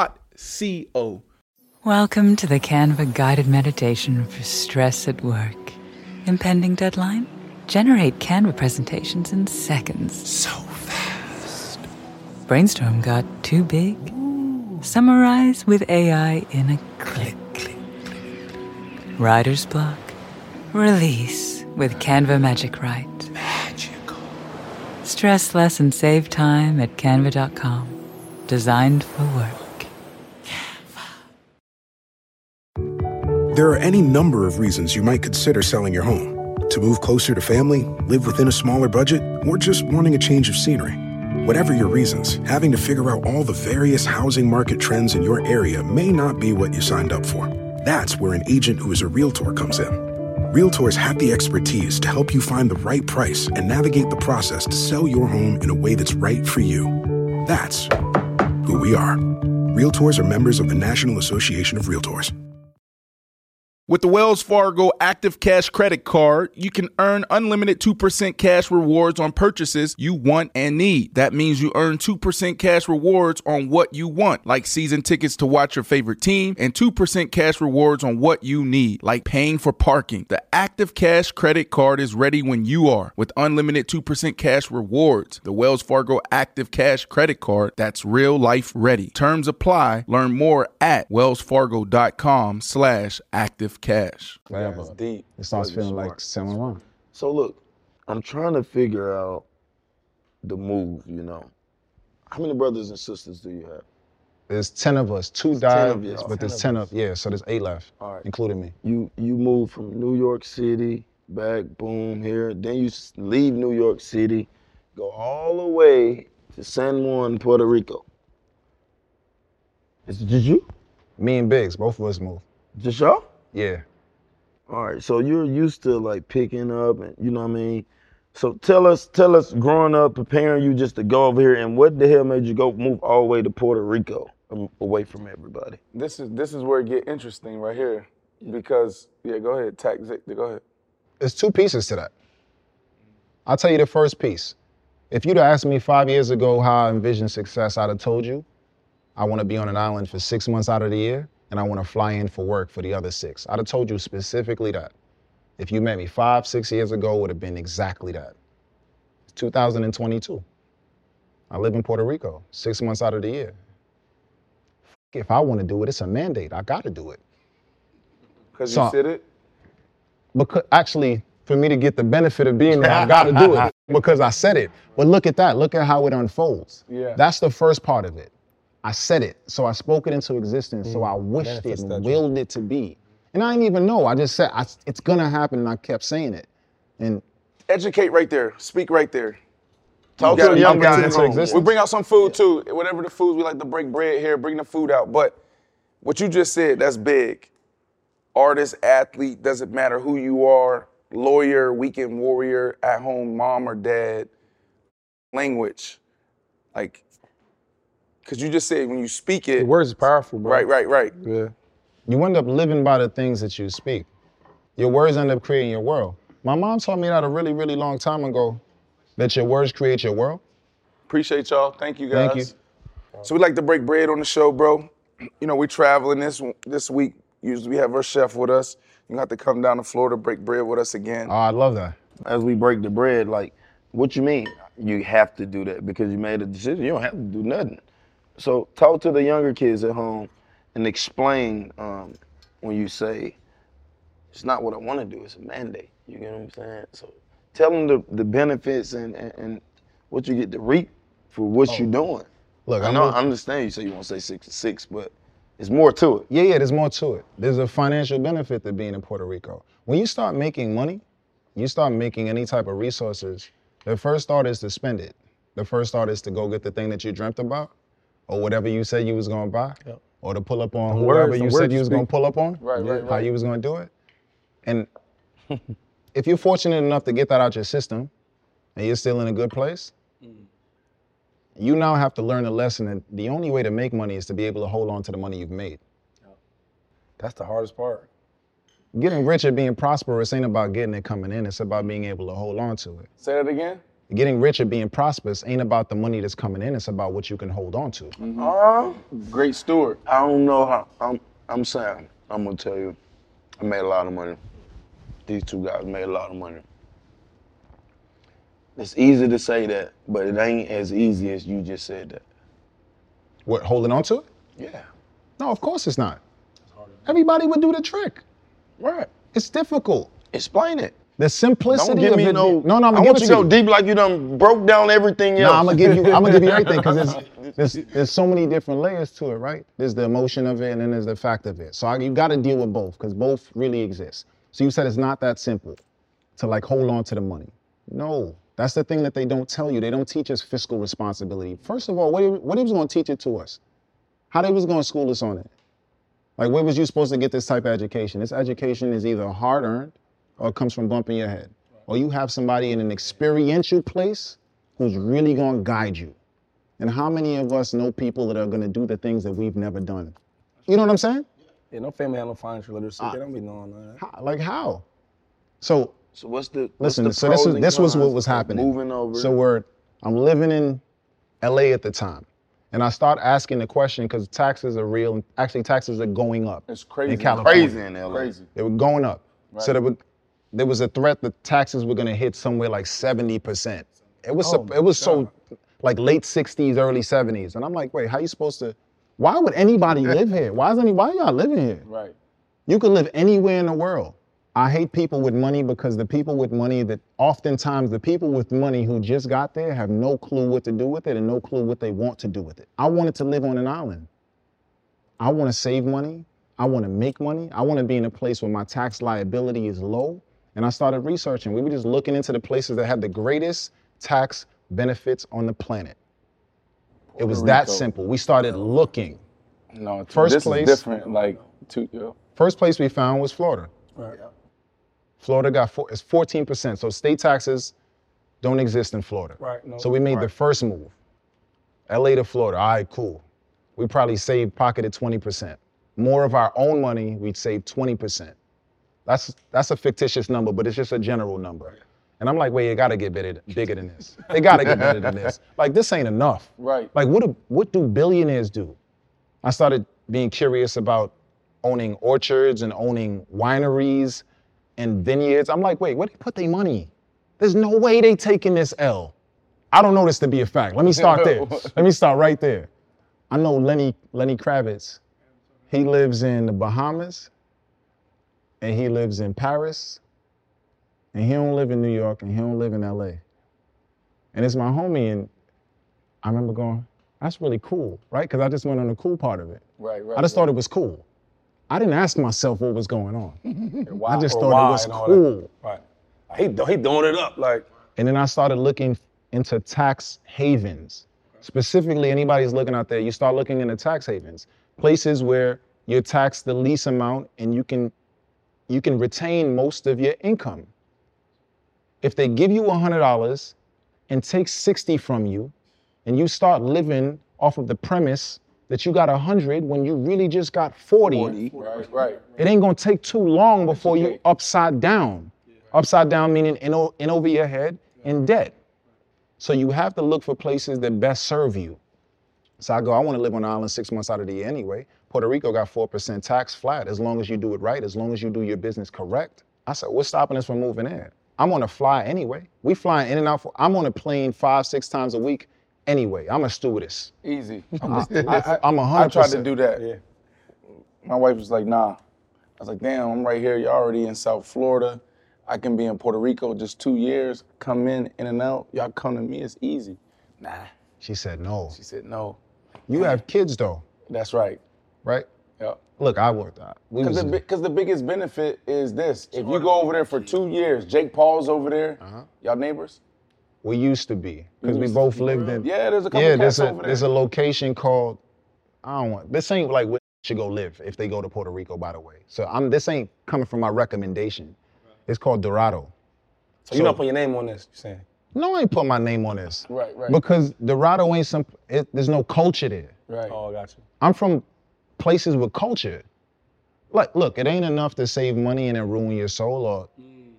Welcome to the Canva guided meditation for stress at work. Impending deadline? Generate Canva presentations in seconds. So fast. Brainstorm got too big? Summarize with AI in a click. Writer's block? Release with Canva Magic Write. Magical. Stress less and save time at canva.com. Designed for work. There are any number of reasons you might consider selling your home. To move closer to family, live within a smaller budget, or just wanting a change of scenery. Whatever your reasons, having to figure out all the various housing market trends in your area may not be what you signed up for. That's where an agent who is a Realtor comes in. Realtors have the expertise to help you find the right price and navigate the process to sell your home in a way that's right for you. That's who we are. Realtors are members of the National Association of Realtors. With the Wells Fargo Active Cash Credit Card, you can earn unlimited 2% cash rewards on purchases you want and need. That means you earn 2% cash rewards on what you want, like season tickets to watch your favorite team, and 2% cash rewards on what you need, like paying for parking. The Active Cash Credit Card is ready when you are, with unlimited 2% cash rewards. The Wells Fargo Active Cash Credit Card, that's real life ready. Terms apply. Learn more at wellsfargo.com/active cash. That's deep. It starts feeling like Saint Laurent. So look, I'm trying to figure out the move, you know. How many brothers and sisters do you have? There's 10 of us. 2 10 died, of you. but there's 10 of, yeah, so there's 8 left, All right. including me. You moved from New York City, back, boom, here. Then you leave New York City, go all the way to San Juan, Puerto Rico. Is it just you? Me and Biggs, both of us moved. Just y'all? Yeah. All right, so you're used to like picking up and you know what I mean? So tell us growing up, preparing you just to go over here, and what the hell made you go move all the way to Puerto Rico, away from everybody? This is where it get interesting right here. Because, go ahead, go ahead. There's 2 pieces to that. I'll tell you the first piece. If you'd asked me 5 years ago how I envision success, I'd have told you I want to be on an island for 6 months out of the year, and I want to fly in for work for the other 6. I'd have told you specifically that. If you met me 5, 6 years ago, it would have been exactly that. It's 2022. I live in Puerto Rico, 6 months out of the year. If I want to do it, it's a mandate. I got to do it. Because you said it? Because actually, for me to get the benefit of being there, I got to do it because I said it. But look at that. Look at how it unfolds. Yeah. That's the first part of it. I said it, so I spoke it into existence, so I wished it and willed it to be. And I didn't even know. I just said, it's gonna happen, and I kept saying it. And educate right there. Speak right there. Talk to the young guys at home. We bring out some food too. Whatever the foods we like to break bread here, bring the food out. But what you just said, that's big. Artist, athlete, doesn't matter who you are, lawyer, weekend warrior, at home, mom or dad, language. Like, because you just said when you speak it. The words is powerful, bro. Right. Yeah. You end up living by the things that you speak. Your words end up creating your world. My mom taught me that a really, really long time ago, that your words create your world. Appreciate y'all. Thank you, guys. Thank you. So we like to break bread on the show, bro. You know, we're traveling this week. Usually we have our chef with us. You have to come down to Florida, break bread with us again. Oh, I love that. As we break the bread, like, what you mean? You have to do that because you made a decision. You don't have to do nothing. So talk to the younger kids at home and explain when you say, it's not what I want to do, it's a mandate. You get what I'm saying? So tell them the benefits and what you get to reap for what you're doing. Look, I understand you say you want to say 6 to 6, but there's more to it. Yeah, there's more to it. There's a financial benefit to being in Puerto Rico. When you start making money, you start making any type of resources, the first thought is to spend it. The first thought is to go get the thing that you dreamt about, or whatever you said you was gonna buy, or to pull up on whoever you said you was gonna pull up on, how you was gonna do it. And if you're fortunate enough to get that out your system, and you're still in a good place, you now have to learn a lesson that the only way to make money is to be able to hold on to the money you've made. That's the hardest part. Getting rich or being prosperous ain't about getting it coming in, it's about being able to hold on to it. Say that again? Getting rich or being prosperous ain't about the money that's coming in, it's about what you can hold on to. Great steward. I don't know how, I'm saying, I'm gonna tell you, I made a lot of money. These 2 guys made a lot of money. It's easy to say that, but it ain't as easy as you just said that. What, holding on to it? Yeah. No, of course it's not. Everybody would do the trick. Right. It's difficult. Explain it. The simplicity Don't give of me it. no. I'm I gonna want give you it to go deep like you done broke down everything else. No, I'm gonna give you everything because there's so many different layers to it, right? There's the emotion of it and then there's the fact of it. So you got to deal with both because both really exist. So you said it's not that simple to like hold on to the money. No, that's the thing that they don't tell you. They don't teach us fiscal responsibility. First of all, what he was gonna teach it to us? How they was gonna school us on it? Like, where was you supposed to get this type of education? This education is either hard-earned or it comes from bumping your head. Or you have somebody in an experiential place who's really gonna guide you. And how many of us know people that are gonna do the things that we've never done? You know what I'm saying? Yeah, no family had no financial literacy. They don't be knowing that. How? So what's the listen? what's the So this pros was and this was what cons was of happening. moving over? So I'm living in LA at the time. And I start asking the question because taxes are real. And actually, taxes are going up. It's crazy. In California. Crazy in LA. Crazy. They were going up. Right. So there was a threat that taxes were going to hit somewhere like 70%. It was so like late 60s, early 70s. And I'm like, wait, how you supposed to? Why would anybody live here? Why y'all living here? Right. You could live anywhere in the world. I hate people with money because the people with money oftentimes the people with money who just got there have no clue what to do with it and no clue what they want to do with it. I wanted to live on an island. I want to save money. I want to make money. I want to be in a place where my tax liability is low. And I started researching. We were just looking into the places that had the greatest tax benefits on the planet. It was that simple. We started looking. No, First place is different. First place we found was Florida. Right. Florida it's 14%. So state taxes don't exist in Florida. Right. No. So we made the first move. LA to Florida. All right, cool. We probably pocketed 20%. More of our own money, we'd save 20%. That's a fictitious number, but it's just a general number. And I'm like, wait, it gotta get bigger than this. It gotta get better than this. Like, this ain't enough. Right. Like, what do billionaires do? I started being curious about owning orchards and owning wineries and vineyards. I'm like, wait, where do they put their money? There's no way they taking this L. I don't know this to be a fact. Let me start there. Let me start right there. I know Lenny Kravitz. He lives in the Bahamas, and he lives in Paris, and he don't live in New York, and he don't live in LA. And it's my homie, and I remember going, that's really cool, right? Because I just went on the cool part of it. Right. I just thought it was cool. I didn't ask myself what was going on. I just thought it was cool. Right. He doing it up, like. And then I started looking into tax havens. Specifically, anybody's looking out there, you start looking into tax havens. Places where you're taxed the least amount and you can retain most of your income. If they give you $100 and take 60 from you, and you start living off of the premise that you got 100 when you really just got 40. Right. It ain't gonna take too long before you upside down. Upside down meaning in over your head in debt. So you have to look for places that best serve you. So I want to live on an island 6 months out of the year anyway. Puerto Rico got 4% tax flat as long as you do it right, as long as you do your business correct. I said, what's stopping us from moving in? I'm on a fly anyway. We flying in and out. I'm on a plane 5-6 times a week anyway. I'm a stewardess. Easy. I'm 100%. I tried to do that. Yeah. My wife was like, nah. I was like, damn, I'm right here. You're already in South Florida. I can be in Puerto Rico just 2 years, come in and out. Y'all come to me, it's easy. Nah. She said no. She said no. You have kids though. That's right. Right? Yep. Look, I worked out. Because the biggest benefit is this. If you go over there for 2 years, Jake Paul's over there, y'all neighbors? We used to be, because we both lived in. Yeah, there's a couple cats over there. There's a location called, this ain't like where should go live if they go to Puerto Rico, by the way. So this ain't coming from my recommendation. It's called Dorado. So you're not putting your name on this, you're saying? No, I ain't put my name on this. Right. Because Dorado ain't there's no culture there. Right. Oh, got you. I'm from places with culture. Like, look, it ain't enough to save money and then ruin your soul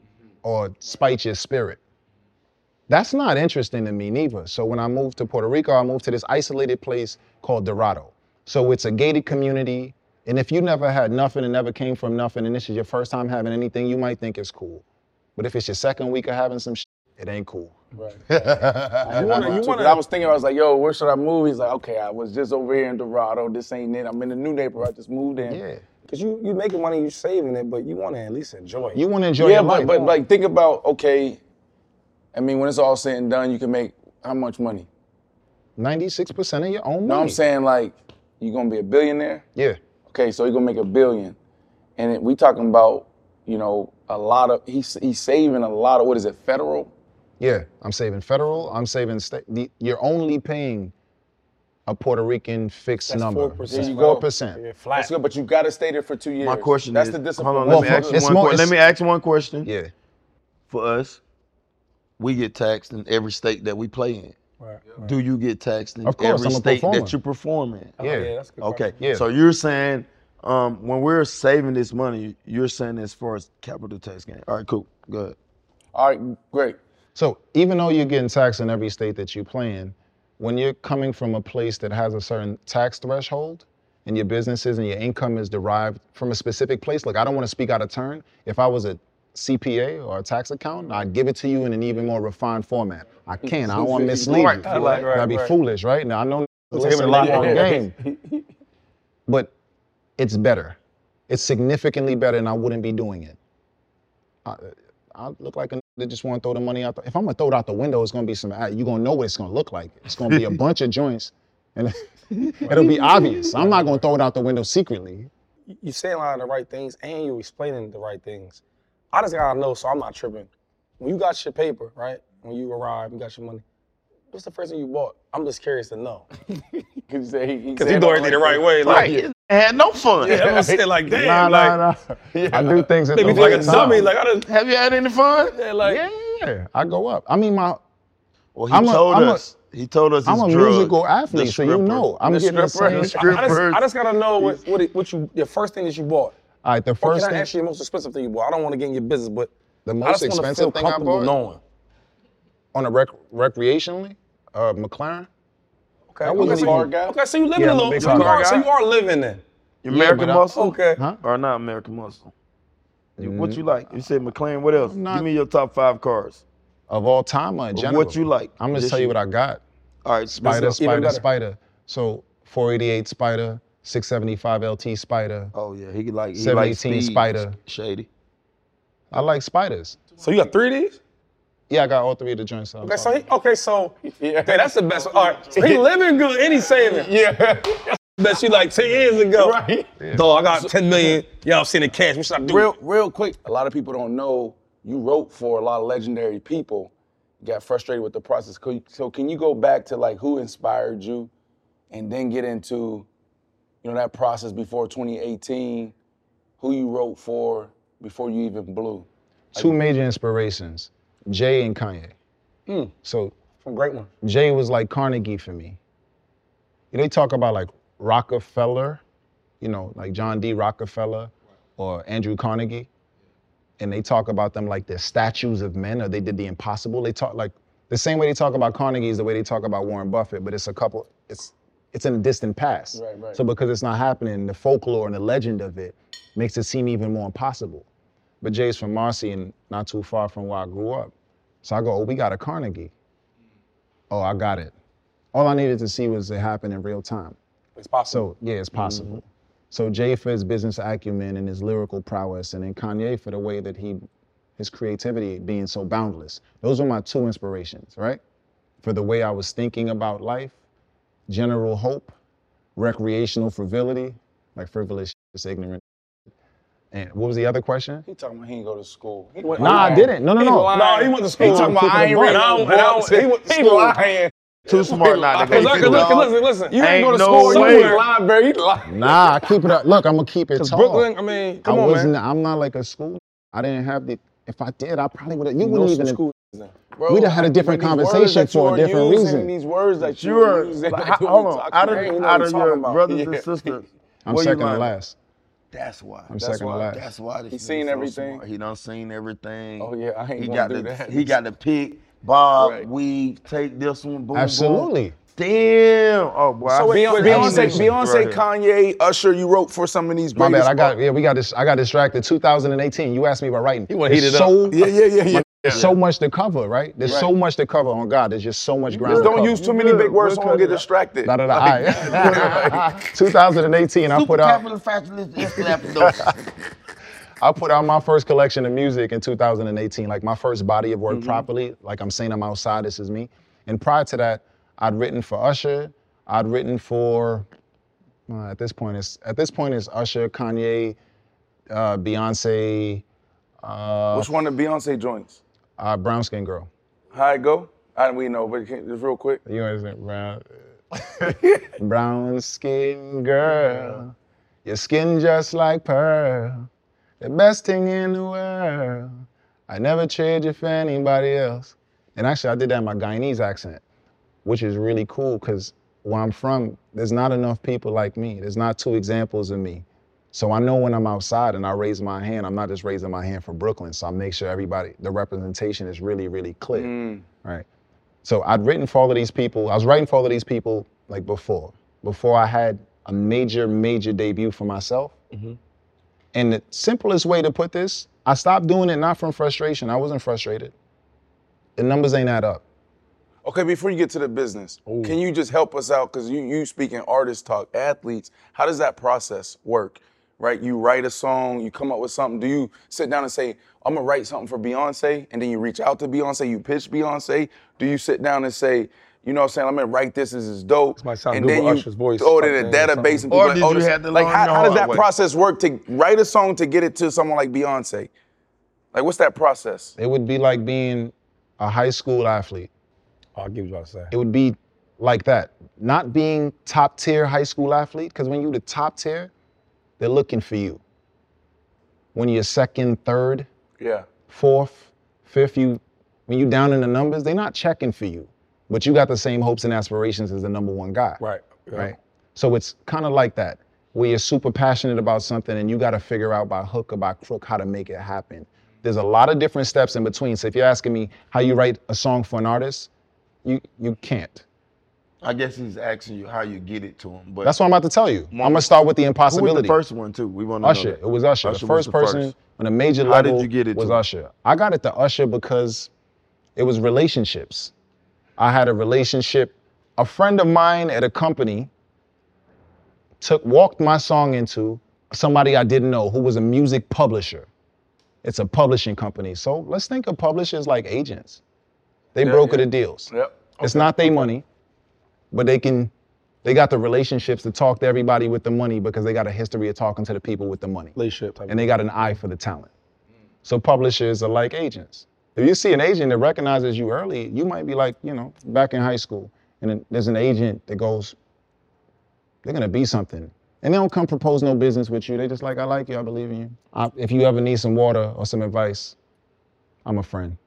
or spite your spirit. That's not interesting to me neither. So when I moved to Puerto Rico, I moved to this isolated place called Dorado. So it's a gated community. And if you never had nothing and never came from nothing and this is your first time having anything, you might think it's cool. But if it's your second week of having some shit, it ain't cool. Right. I was thinking, I was like, yo, where should I move? He's like, okay, I was just over here in Dorado. This ain't it. I'm in a new neighborhood. I just moved in. Yeah. Because you making money, you saving it, but you want to at least enjoy it. You want to enjoy your life. But like, think about, okay, I mean, when it's all said and done, you can make how much money? 96% of your own money. No, I'm saying like, you gonna be a billionaire? Yeah. Okay, so you're gonna make $1 billion. And we talking about, you know, a lot of, he's saving a lot of, what is it, federal? Yeah, I'm saving federal, I'm saving state. You're only paying a Puerto Rican fixed number. 4%. It's 4%. Yeah, flat. That's good, but you gotta stay there for 2 years. My question That's is, the discipline. hold on, let me ask you one question. Yeah. For us, we get taxed in every state that we play in. Right. Do you get taxed in Of course, every I'm a state performer. that you perform in? Yeah. Yeah, that's a good Okay. question. Yeah. So you're saying When we're saving this money, you're saying as far as capital tax gain. All right, cool. Go ahead. All right, great. So even though you're getting taxed in every state that you play in, when you're coming from a place that has a certain tax threshold and your businesses and your income is derived from a specific place, like I don't want to speak out of turn. If I was a CPA or a tax accountant, I'd give it to you in an even more refined format. I can't. I don't want to mislead you. That'd be foolish, right? Now I know it's a lot on game, but it's better. It's significantly better, and I wouldn't be doing it. I look like a that just want to throw the money out. If I'm gonna throw it out the window, it's gonna be some. You're gonna know what it's gonna look like. It's gonna be a bunch of joints, and it'll be obvious. I'm not gonna throw it out the window secretly. You saying a lot of the right things, and you explaining the right things. I just gotta know, so I'm not tripping. When you got your paper, right? When you arrive, you got your money. What's the first thing you bought? I'm just curious to know. Because he doing everything the right way. Like, Right. Had no fun. yeah, I'm gonna say like, damn, Nah. I do things at they the be right thinking time. dummy. Like, I done, Have you had any fun? yeah, like, Yeah, I go up. I mean, Well, he I'm told us a his musical athlete, so you know. I'm getting the same. I just gotta know what you, your first thing that you bought. All right, the Or first can I thing, ask you the most expensive thing you bought? I don't want to get in your business, but the I most just want to feel expensive thing I comfortable bought knowing. on a recreationally, McLaren. Okay, I wasn't okay, so you living Yeah, a I'm a little, big so you, car are, so you are living then. American but Muscle? Okay. Huh? Or not American Muscle? What you like? You said McLaren. What else? Give me your top 5 cars. Of all time or in Of general? what you like I'm gonna this tell you year. what I got. All right, Spider. better. So 488 Spider, 675 LT Spider. Oh yeah, he likes 718 speed. Spider. Shady. I like Spiders. So you got 3 of these? Yeah, I got all 3 of the joints. Okay, so hey, that's the best. All right, so he living good and he's saving. Yeah. Bet you like 10 years ago. Right. Dog, I got 10 million. Y'all seen the cash. What should I do? Real quick, a lot of people don't know you wrote for a lot of legendary people. You got frustrated with the process. So can you go back to like who inspired you and then get into, that process before 2018, who you wrote for before you even blew? 2 major inspirations, Jay and Kanye. So Some great one. Jay was like Carnegie for me. They talk about like Rockefeller, like John D. Rockefeller or Andrew Carnegie. And they talk about them like they're statues of men, or they did the impossible. They talk like the same way they talk about Carnegie is the way they talk about Warren Buffett, but it's in a distant past. Right. So because it's not happening, the folklore and the legend of it makes it seem even more impossible. But Jay's from Marcy and not too far from where I grew up. So I go, we got a Carnegie. Oh, I got it. All I needed to see was it happen in real time. It's possible. So, yeah, it's possible. So Jay for his business acumen and his lyrical prowess, and then Kanye for the way that his creativity being so boundless. Those were my 2 inspirations, right? For the way I was thinking about life, general hope, recreational frivolity, like frivolous, just ignorant. And what was the other question? He talking about he didn't go to school. I didn't. No. No, he went to school. He talking about I ain't ready. He lying. Too smart not to go to Cause listen. You ain't go to no school. way. You was lying, Barry. He lying. Nah, I keep it up. Look, I'm gonna keep it tall. Brooklyn, I mean, come on, man. I'm not like a school. I didn't have the. If I did, I probably would have. You You know wouldn't some even. school. Bro, We'd have had a different these words conversation that you for a are different using, reason. These words that you Sure. are using. Hold on. Out of your brothers and sisters, I'm where you second to lying? last. That's why. I'm second to last. That's why. He seen everything. He done seen everything. Oh yeah, I ain't He gonna got do the that. he got the pick. Bob, Right. weave, take this one, boom, Absolutely. boom. Damn. Oh boy. So Beyonce, Right here. Kanye, Usher, you wrote for some of these My greatest. bad. I got distracted. 2018. You asked me about writing. wanna heat There's it up. so, Yeah. There's so much to cover, right? There's so much to cover on God. There's just so much ground. Just to don't cover. use too many big words so I don't get distracted. All right. 2018, I put out. I put out my first collection of music in 2018, like my first body of work properly. Like I'm saying I'm outside, this is me. And prior to that, I'd written for Usher. I'd written for, at this point it's Usher, Kanye, Beyonce. Which one of Beyonce joints? Brown Skin Girl. How it go? We know, but just real quick. You understand, brown skin girl, your skin just like pearl, the best thing in the world. I never trade you for anybody else. And actually, I did that in my Guyanese accent, which is really cool because where I'm from, there's not enough people like me. There's not 2 examples of me. So I know when I'm outside and I raise my hand, I'm not just raising my hand for Brooklyn. So I make sure the representation is really, really clear, right? So I'd written for all of these people. I was writing for all of these people like before I had a major, major debut for myself. And the simplest way to put this, I stopped doing it not from frustration. I wasn't frustrated. The numbers ain't add up. Okay, before you get to the business, can you just help us out? Because you speaking artist talk, athletes, how does that process work, right? You write a song, you come up with something. Do you sit down and say, I'm gonna write something for Beyonce, and then you reach out to Beyonce, you pitch Beyonce? Do you sit down and say, you know what I'm saying, I'm gonna write this is dope, and then you Usher's voice throw it in a database and or did you have to learn how does that process work to write a song to get it to someone like Beyonce? Like, what's that process? It would be like being a high school athlete. I'll give you what I say. It would be like that. Not being top tier high school athlete, because when you're the top tier, they're looking for you. When you're second, third, fourth, fifth, when you're down in the numbers, they're not checking for you. But you got the same hopes and aspirations as the number one guy. Right. Right. So it's kind of like that, where you're super passionate about something and you got to figure out by hook or by crook how to make it happen. There's a lot of different steps in between. So if you're asking me how you write a song for an artist, you can't. I guess he's asking you how you get it to him. But that's what I'm about to tell you. I'm gonna start with the impossibility. Who was the first one too? We want to Usher. know that. It was Usher. The first person on a major level. How did you get it was to him? Usher. I got it to Usher because it was relationships. I had a relationship. A friend of mine at a company walked my song into somebody I didn't know who was a music publisher. It's a publishing company. So let's think of publishers like agents. They broker the deals. It's not their money, but they got the relationships to talk to everybody with the money because they got a history of talking to the people with the money. And they got an eye for the talent. So publishers are like agents. If you see an agent that recognizes you early, you might be like, back in high school, and then there's an agent that goes, they're gonna be something. And they don't come propose no business with you. They just like, I like you, I believe in you. If you ever need some water or some advice, I'm a friend.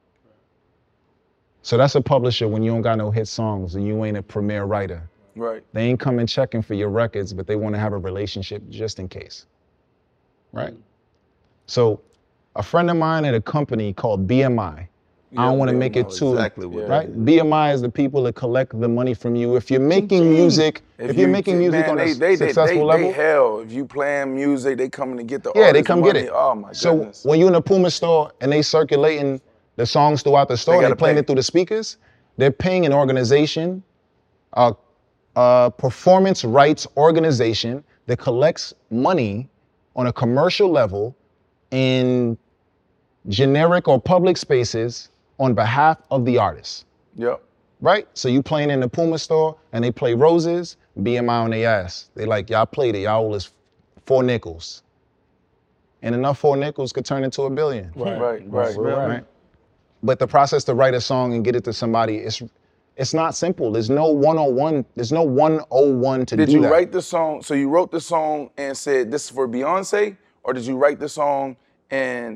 So that's a publisher when you don't got no hit songs and you ain't a premier writer. Right. They ain't coming checking for your records, but they want to have a relationship just in case. Right? So a friend of mine at a company called BMI. I don't want to make it too, right? BMI is the people that collect the money from you. If you're making music, if you're making music on a successful level. Hell, if you playing music, they coming to get the artist they come money. Get it. Oh my goodness. So when you're in a Puma store and they circulating the songs throughout the store, they're playing it through the speakers, they're paying an organization, a performance rights organization that collects money on a commercial level in generic or public spaces on behalf of the artist. Yep. Right? So you playing in the Puma store and they play Roses, BMI on their ass. They like, y'all played it, y'all owe us 4 nickels. And enough 4 nickels could turn into $1 billion. Right. But the process to write a song and get it to somebody, it's not simple. There's no 101, there's no 101 to do that. Did you write the song, so you wrote the song and said, this is for Beyonce? Or did you write the song and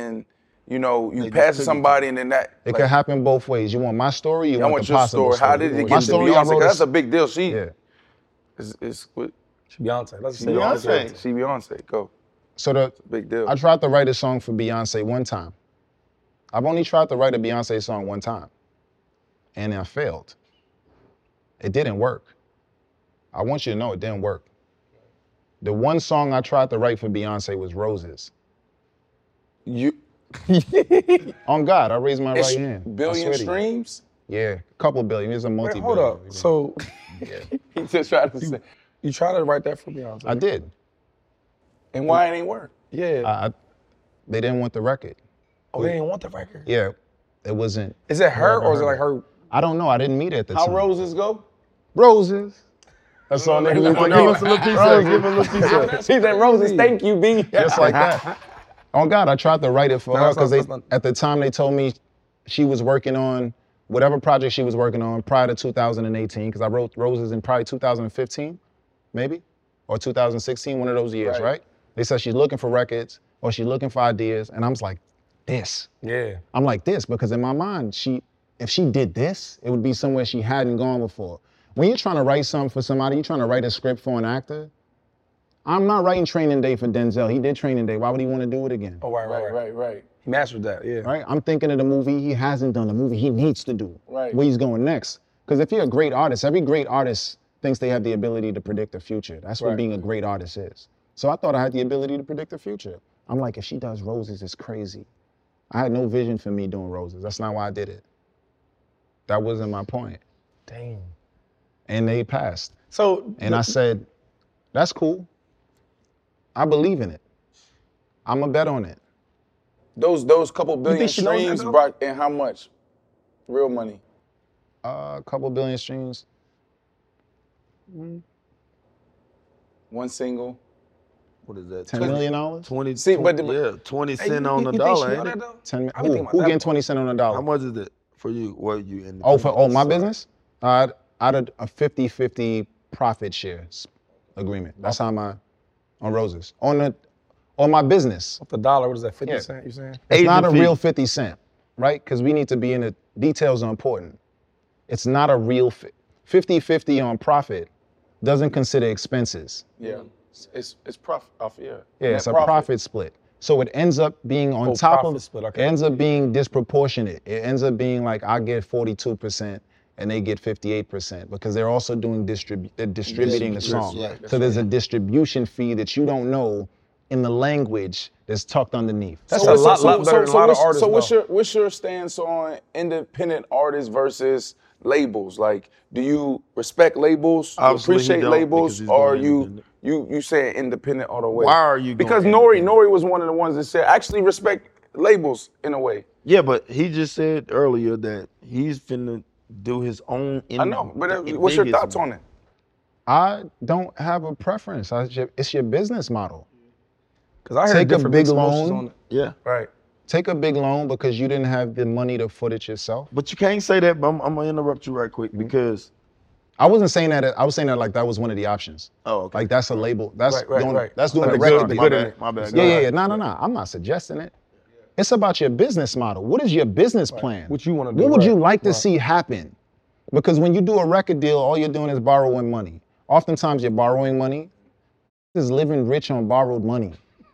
you pass it to somebody and then that? It could happen both ways. You want my story, you want the possible story. How did it get to Beyonce? That's a big deal. She Beyonce. Let's say Beyonce. She Beyonce. Go. So it's a big deal. I tried to write a song for Beyonce one time. I've only tried to write a Beyonce song one time. And I failed. It didn't work. I want you to know it didn't work. The one song I tried to write for Beyonce was Roses. On God, I raised my right hand. Billion streams? Yeah, a couple billion. It's a multi-billion. Hold up. So he just tried to say. You tried to write that for Beyonce? I did. And why it ain't work? Yeah. They didn't want the record. Oh, they didn't want the record? Yeah, it wasn't. Is it her or is it like her? I don't know. I didn't meet her at the time. How Roses go? Roses. That's all niggas want to Give us a little piece of it. Give us a little piece of it. She said, Roses, thank you, B. Just like that. On God, I tried to write it for her because at the time they told me she was working on whatever project she was working on prior to 2018, because I wrote Roses in probably 2015, maybe, or 2016, one of those years, right? They said she's looking for records or she's looking for ideas, and I was like, this. Yeah. I'm like this because in my mind, if she did this, it would be somewhere she hadn't gone before. When you're trying to write something for somebody, you're trying to write a script for an actor, I'm not writing Training Day for Denzel. He did Training Day. Why would he want to do it again? Oh, right. He mastered that, yeah. Right? I'm thinking of the movie he hasn't done, the movie he needs to do. Right. Where he's going next. Because if you're a great artist, every great artist thinks they have the ability to predict the future. That's what being a great artist is. So I thought I had the ability to predict the future. I'm like, if she does Roses, it's crazy. I had no vision for me doing Roses. That's not why I did it. That wasn't my point. Damn. And they passed. So. And I said, that's cool. I believe in it. I'm a bet on it. Those couple billion she knows that, streams though? brought in how much? Real money. A couple billion streams. One single. What is that? $10 million? 20. See, but yeah, 20 cents on the you dollar. think she know Ain't that, it? though? 10, I be thinking who about getting that. 20 cents on the dollar? How much is it for you? What you in? Oh, for my business? Out of a 50-50 profit share agreement. That's how on Roses. On my business. Off the dollar, what is that, 50 cents, you saying? It's not a real 50 cent, right? Because we need to be in the details are important. It's not a real 50-50 on profit doesn't consider expenses. Yeah. It's profit off, yeah. Yeah, it's a profit split. So it ends up being on top of, split, it ends up being disproportionate. It ends up being like I get 42% and they get 58% because they're also doing they're distributing the song. Right, so there's a distribution fee that you don't know in the language that's tucked underneath. That's a lot better than a lot of artists. So what's your stance on independent artists versus labels? Like, do you respect labels, you Obviously he appreciate don't, labels, because he's or going you say independent all the way? Why are you Because going Nori was one of the ones that said, actually respect labels in a way. Yeah, but he just said earlier that he's finna do his own. I know, but what's your thoughts on it? I don't have a preference. It's your business model. Because I heard Take a different big mixed emotions loan. on it. Yeah. Right. Take a big loan because you didn't have the money to foot it yourself. But you can't say that, but I'm gonna interrupt you right quick because I wasn't saying that. I was saying that like that was one of the options. Oh, okay. Like that's a label. That's Right. That's doing a the record good deal. in it. My bad. Yeah. No. I'm not suggesting it. It's about your business model. What is your business plan? What you want to do. What would you right. like to see happen? Because when you do a record deal, all you're doing is borrowing money. Oftentimes you're borrowing money. Is living rich on borrowed money.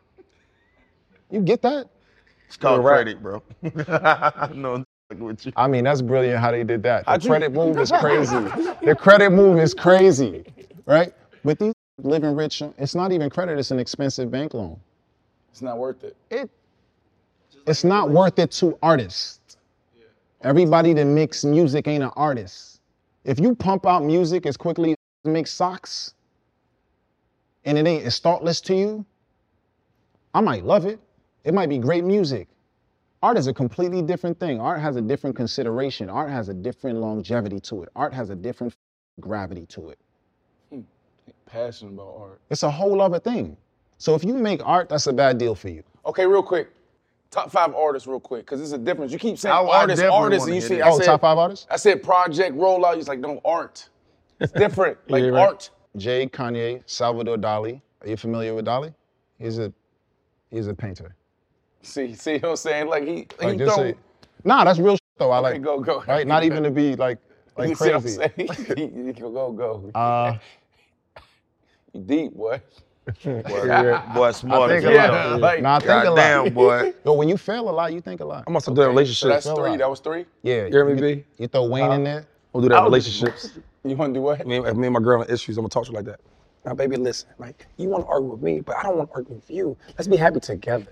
You get that? It's called credit, bro. No, with you. I mean, that's brilliant how they did that. The credit move is crazy. The credit move is crazy, right? But these living rich, it's not even credit, it's an expensive bank loan. It's not worth it. It's not worth it to artists. Everybody that makes music ain't an artist. If you pump out music as quickly as make socks, and it's thoughtless to you, I might love it. It might be great music. Art is a completely different thing. Art has a different consideration. Art has a different longevity to it. Art has a different gravity to it. Passionate about art. It's a whole other thing. So if you make art, that's a bad deal for you. Okay, real quick. Top 5 artists real quick, because there's a difference. You keep saying I artists, definitely and you wanna see, hear I that. said, Top 5 artists? I said project, rollout, you're like, no, art. It's different, like right. art. Jay, Kanye, Salvador Dali. Are you familiar with Dali? He's a painter. See what I'm saying? Like he Like, throw, nah, that's real shit though. I okay, like, go. right? Not even to be like You see crazy. what I'm saying? Go. You deep, boy. Boy, smart I as think a hell. lot. like, Nah, I think a lot. Goddamn, boy. Yo, when you fail a lot, you think a lot. I must have done So relationships. that's 3. That was 3? Yeah. You hear me, B? You throw Wayne in there. We'll do that in relationships. You want to do what? Me and my girl have issues, I'm gonna talk to her like that. Now, baby, listen, like, you wanna argue with me, but I don't wanna argue with you. Let's be happy together.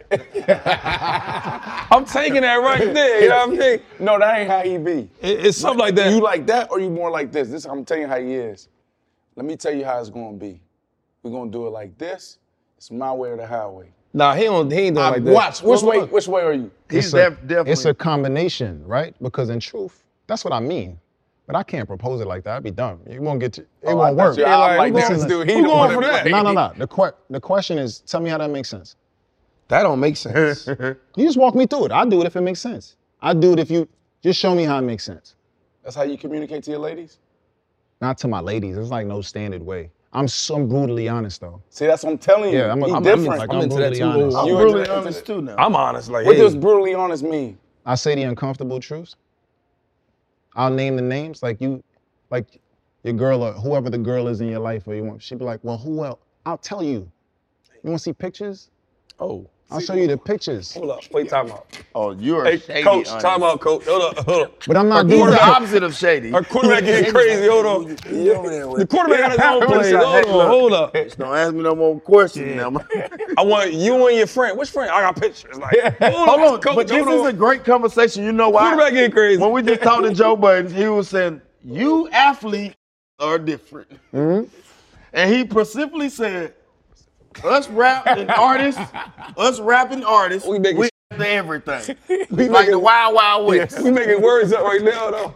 I'm taking that right there, you know what I mean? No, that ain't how he be. It's something like that. You like that or you more like this? I'm telling you how he is. Let me tell you how it's going to be. We're going to do it like this. It's my way or the highway. Nah, he ain't doing like that. Watch. Which way are you? He's definitely. It's a combination, right? Because in truth, that's what I mean. But I can't propose it like that. I'd be dumb. It won't get to, it won't work. I'm like who this dude. He who the going one for that? No. The question is, tell me how that makes sense. That don't make sense. You just walk me through it. I'll do it if it makes sense. I'll do it if you just show me how it makes sense. That's how you communicate to your ladies? Not to my ladies. It's like no standard way. I'm brutally honest though. See, that's what I'm telling you. Yeah, I'm different. I'm into that brutally too. honest. I'm You really into honest too now. I'm honest, like, What hey, does brutally honest mean? I say the uncomfortable truths. I'll name the names like your girl or whoever the girl is in your life, or you want. She'd be like, well, who else? I'll tell you You want to see pictures? Oh. I'll show you the pictures. Hold up. Wait, time out. Oh, you're Hey, shady. coach, honest. time out, coach. Hold up. But I'm not He's doing the that. opposite of shady. Our quarterback getting crazy. Hold on. The quarterback got his own plays. Hold up. Just don't ask me no more questions now. I want you and your friend. Which friend? I got pictures. Like, Hold on, coach, but this hold is on. a great conversation. You know why? Quarterback getting crazy. When we just talked to Joe Budden, he was saying, you athletes are different. Mm-hmm. And he specifically said, us rapping artists, we after everything. We like the Wild Wild West. We making words up right now, though.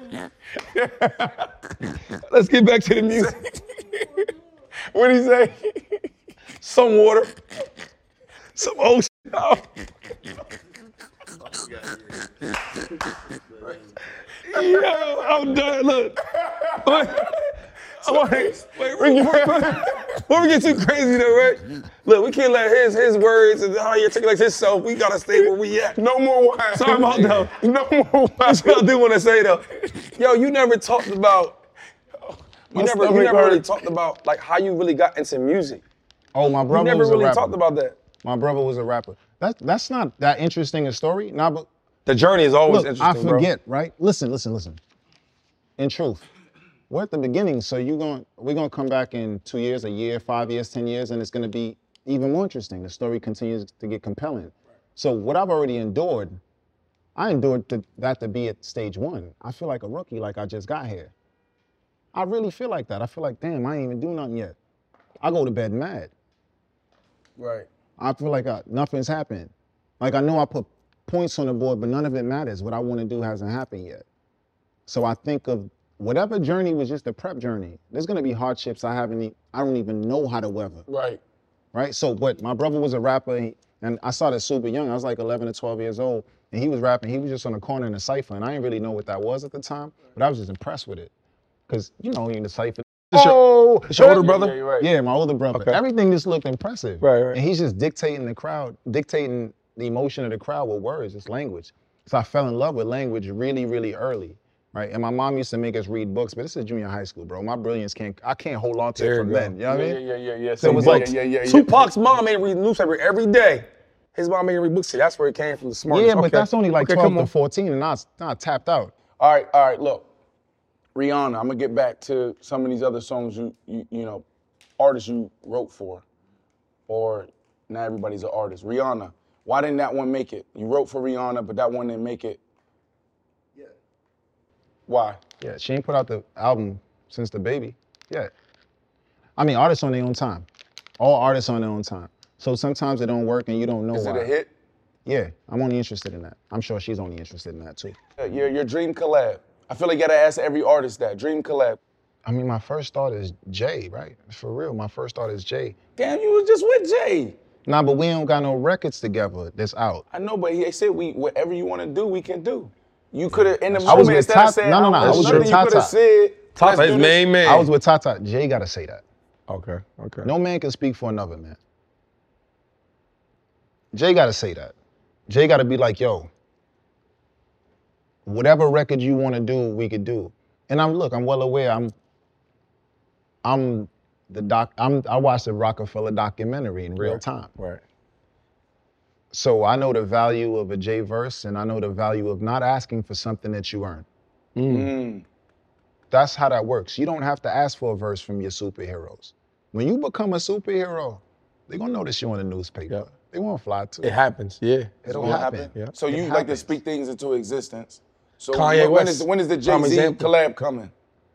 Let's get back to the music. What'd he say? Some water. Some old shit. Oh. Yo, I'm done. Look. Before we get too crazy though, right? Look, we can't let his words and how he articulates himself. We gotta stay where we at. No more wine. Sorry about that. No more wine. That's what I do want to say though. Yo, you never talked about. You never really talked about like how you really got into music. Oh, my brother You never was a really rapper. talked about that. My brother was a rapper. That's not that interesting a story. Nah, but The journey is always look, interesting, I forget, right? Listen. In truth, we're at the beginning, so we're gonna come back in 2 years, a year, 5 years, 10 years, and it's gonna be even more interesting. The story continues to get compelling. So what I've already endured, I endured that to be at stage one. I feel like a rookie, like I just got here. I really feel like that. I feel like, damn, I ain't even do nothing yet. I go to bed mad. Right. I feel like nothing's happened. Like I know I put points on the board, but none of it matters. What I want to do hasn't happened yet. So I think of whatever journey was just a prep journey. There's gonna be hardships I don't even know how to weather. Right. Right. So, but my brother was a rapper, and I started super young. I was like 11 or 12 years old, and he was rapping. He was just on the corner in a cypher, and I didn't really know what that was at the time, but I was just impressed with it, cause you know, in the cypher. It's your older brother? Yeah, you're right. Yeah, my older brother. Okay. Everything just looked impressive. Right. And he's just dictating the crowd, dictating the emotion of the crowd with words, it's language. So I fell in love with language really, really early, right? And my mom used to make us read books, but this is junior high school, bro. My brilliance I can't hold on to it from then, you know what I mean? Yeah. So it was like, Tupac's mom made him read the newspaper every day. His mom made him read books. See, that's where it came from, the smartness. yeah, but that's only like 12 come to on. 14, and now I tapped out. All right, look. Rihanna, I'm gonna get back to some of these other songs you know, artists you wrote for, or not everybody's an artist. Rihanna, why didn't that one make it? You wrote for Rihanna, but that one didn't make it. Yeah. Why? Yeah, she ain't put out the album since The Baby. Yeah. I mean, artists on their own time. All artists on their own time. So sometimes it don't work and you don't know Is why. it a hit? Yeah, I'm only interested in that. I'm sure she's only interested in that too. Your dream collab. I feel like you gotta ask every artist that. Dream collab. I mean, my first thought is Jay, right? For real, my first thought is Jay. Damn, you was just with Jay. Nah, but we don't got no records together that's out. I know, but they said whatever you wanna do, we can do. You could have, in the I was moment, with instead of Tata. saying, No, I was with you could have Tata. said, Tata, let's his do main man. I was with Tata. Jay gotta say that. Okay. No man can speak for another man. Jay gotta say that. Jay gotta be like, yo, whatever record you wanna do, we could do. And I'm well aware, I watched the Rockefeller documentary in real time. Right. So I know the value of a Jay verse, and I know the value of not asking for something that you earn. That's how that works. You don't have to ask for a verse from your superheroes. When you become a superhero, they're gonna notice you on the newspaper. Yep. They won't fly too. It happens, yeah. It'll happen. Yeah. So you like to speak things into existence. So Kanye when West, is the prime Jay-Z example. collab coming?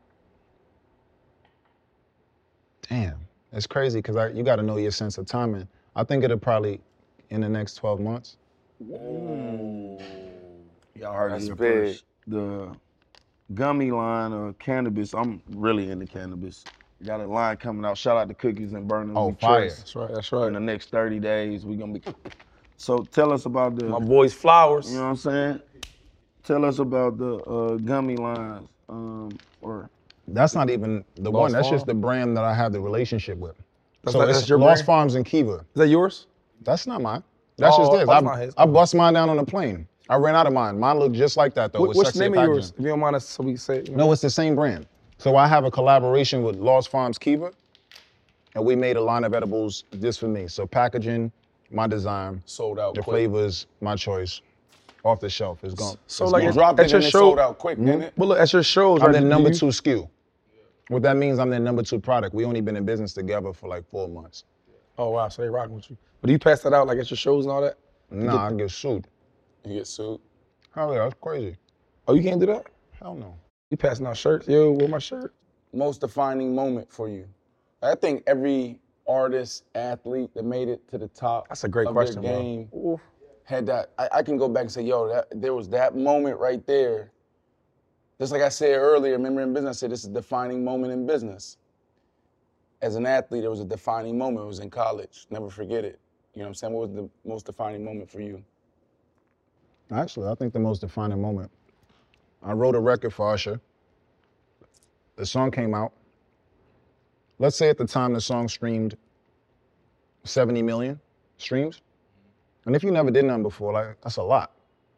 Damn, it's crazy because you gotta know your sense of timing. I think it'll probably in the next 12 months. Y'all heard That's it here big. first. The gummy line of cannabis, I'm really into cannabis. Got a line coming out. Shout out to Cookies and Burners. Oh, We fire. Trust. That's right. In the next 30 days, we're gonna be. So tell us about the. My boy's Flowers. You know what I'm saying? Tell us about the gummy lines, or. That's not even the Lost one. That's Farm? just the brand that I have the relationship with. That's So like- it's that's your Lost brand? Farms and Kiva. Is that yours? That's not mine. That's Oh, just theirs. that's not his. I bust mine down on a plane. I ran out of mine. Mine looked just like that though. with What's the sexy name of packaging. yours? If you don't mind us, so we can say. No, it's the same brand. So I have a collaboration with Lost Farms Kiva, and we made a line of edibles just for me. So packaging, my design. Sold out The quick. flavors, my choice. Off the shelf, it's gone. So it's like gone. dropped it and it sold out quick, didn't it? But look, at your shows, I'm right, the do number you- 2 SKU. What that means, I'm their number 2 product. We only been in business together for like 4 months. Oh wow, so they rocking with you. But do you pass that out like at your shows and all that? Nah, I get sued. You get sued. Hell yeah, that's crazy. Oh, you can't do that? Hell no. You passing out shirts? Yo, wear my shirt. Most defining moment for you? I think every artist, athlete that made it to the top That's a great of question, their bro. game Oof. had that. I can go back and say, yo, there was that moment right there. Just like I said earlier, remember in business, I said this is a defining moment in business. As an athlete, it was a defining moment. It was in college. Never forget it. You know what I'm saying? What was the most defining moment for you? Actually, I think the most defining moment, I wrote a record for Usher. The song came out. Let's say at the time the song streamed 70 million streams. And if you never did nothing before, like, that's a lot.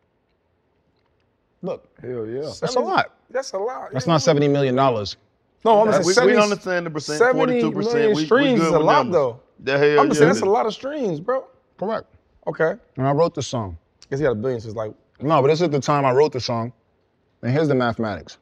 Look, Hell yeah. that's a lot. That's a lot. That's not $70 million. No, I'm just We, saying we understand the percent, 70 42%. million We streams good is a with lot numbers. though. The hell I'm just yeah. saying that's a lot of streams, bro. Correct. Okay. And I wrote the song. Guess he got a billion, so it's like, No, but this is the time I wrote the song. And here's the mathematics.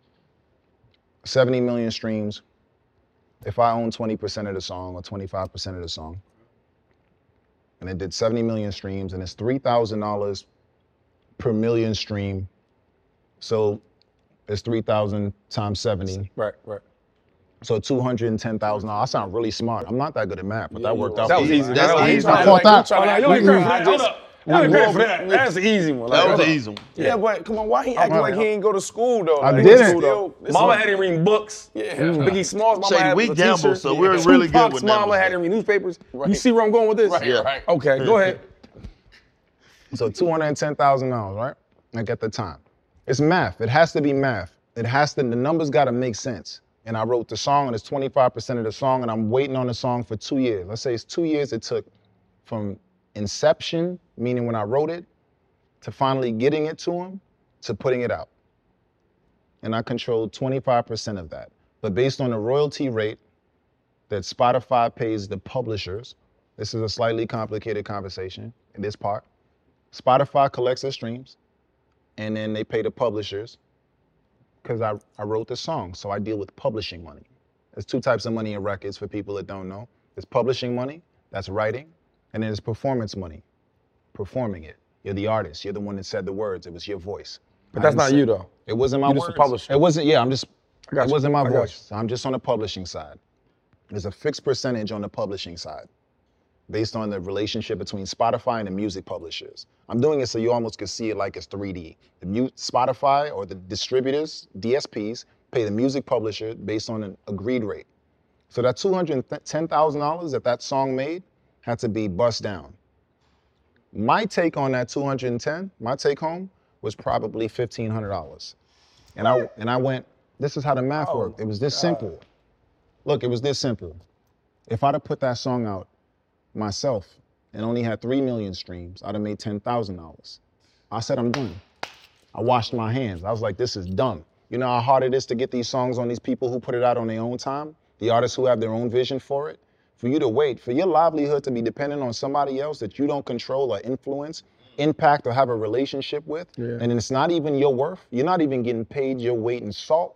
70 million streams. If I own 20% of the song or 25% of the song, and it did 70 million streams, and it's $3,000 per million stream. So it's 3,000 times 70. right. So $210,000. I sound really smart. I'm not that good at math, but that worked out. That was easy. That's That was easy. I thought that. Oh, no, you ain't credit for that. Hold up. You ain't credit for that. That's an easy one. That Like, was an easy one. Yeah, but come on, why he acting like he ain't go to school though? I Like, didn't. Mama had him reading books. Yeah. Biggie Smalls, mama Shady, had we was a gamble, teacher. so we're really good Tupac's with mama numbers. had him read newspapers. Right. You see where I'm going with this? Right, right. Okay, go ahead. So $210,000, right? Like at the time. It's math. It has to be math. The numbers gotta make sense. And I wrote the song, and it's 25% of the song, and I'm waiting on the song for 2 years. Let's say it's 2 years it took from inception, meaning when I wrote it, to finally getting it to him, to putting it out. And I controlled 25% of that. But based on the royalty rate that Spotify pays the publishers, this is a slightly complicated conversation in this part. Spotify collects the streams, and then they pay the publishers because I wrote the song, so I deal with publishing money. There's 2 types of money in records for people that don't know. There's publishing money, that's writing, and then there's performance money, performing it. You're the artist, you're the one that said the words, it was your voice. But that's not you though. It wasn't my You words. just a publisher. It wasn't, yeah, it got you. wasn't my I got voice. So I'm just on the publishing side. There's a fixed percentage on the publishing side based on the relationship between Spotify and the music publishers. I'm doing it so you almost can see it like it's 3D. Spotify or the distributors, DSPs, pay the music publisher based on an agreed rate. So that $210,000 that song made had to be bust down. My take on that 210, my take home, was probably $1,500. And I went, this is how the math worked. It was this simple. Look, it was this simple. If I'd have put that song out myself and only had 3 million streams, I'd have made $10,000. I said, I'm done. I washed my hands. I was like, this is dumb. You know how hard it is to get these songs on these people who put it out on their own time? The artists who have their own vision for it? For you to wait, for your livelihood to be dependent on somebody else that you don't control or influence, impact, or have a relationship with, and it's not even your worth, you're not even getting paid your weight in salt,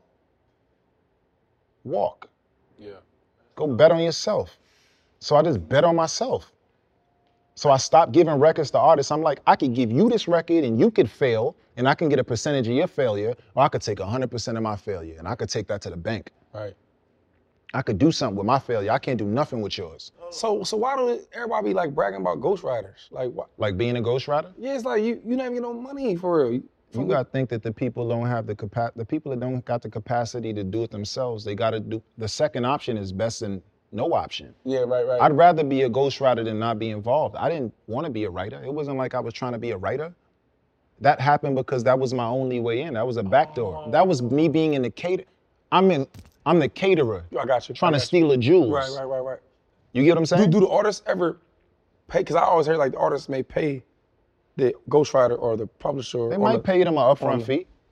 walk. Yeah. Go bet on yourself. So I just bet on myself. So I stopped giving records to artists. I'm like, I could give you this record and you could fail and I can get a percentage of your failure, or I could take 100% of my failure and I could take that to the bank. Right. I could do something with my failure. I can't do nothing with yours. So why do everybody be like bragging about ghostwriters? Like what? Like being a ghostwriter? Yeah, it's like you not even get no money for real. You gotta think that the people don't have the the people that don't got the capacity to do it themselves, they gotta do, the second option is best than no option. Yeah, right. I'd rather be a ghostwriter than not be involved. I didn't want to be a writer. It wasn't like I was trying to be a writer. That happened because that was my only way in. That was a backdoor. That was me being in the cater. I'm the caterer. I got you. Trying to steal the jewels. Right. You get what I'm saying? Do the artists ever pay? Because I always heard like the artists may pay the ghostwriter or the publisher. They or might the, pay them an upfront fee.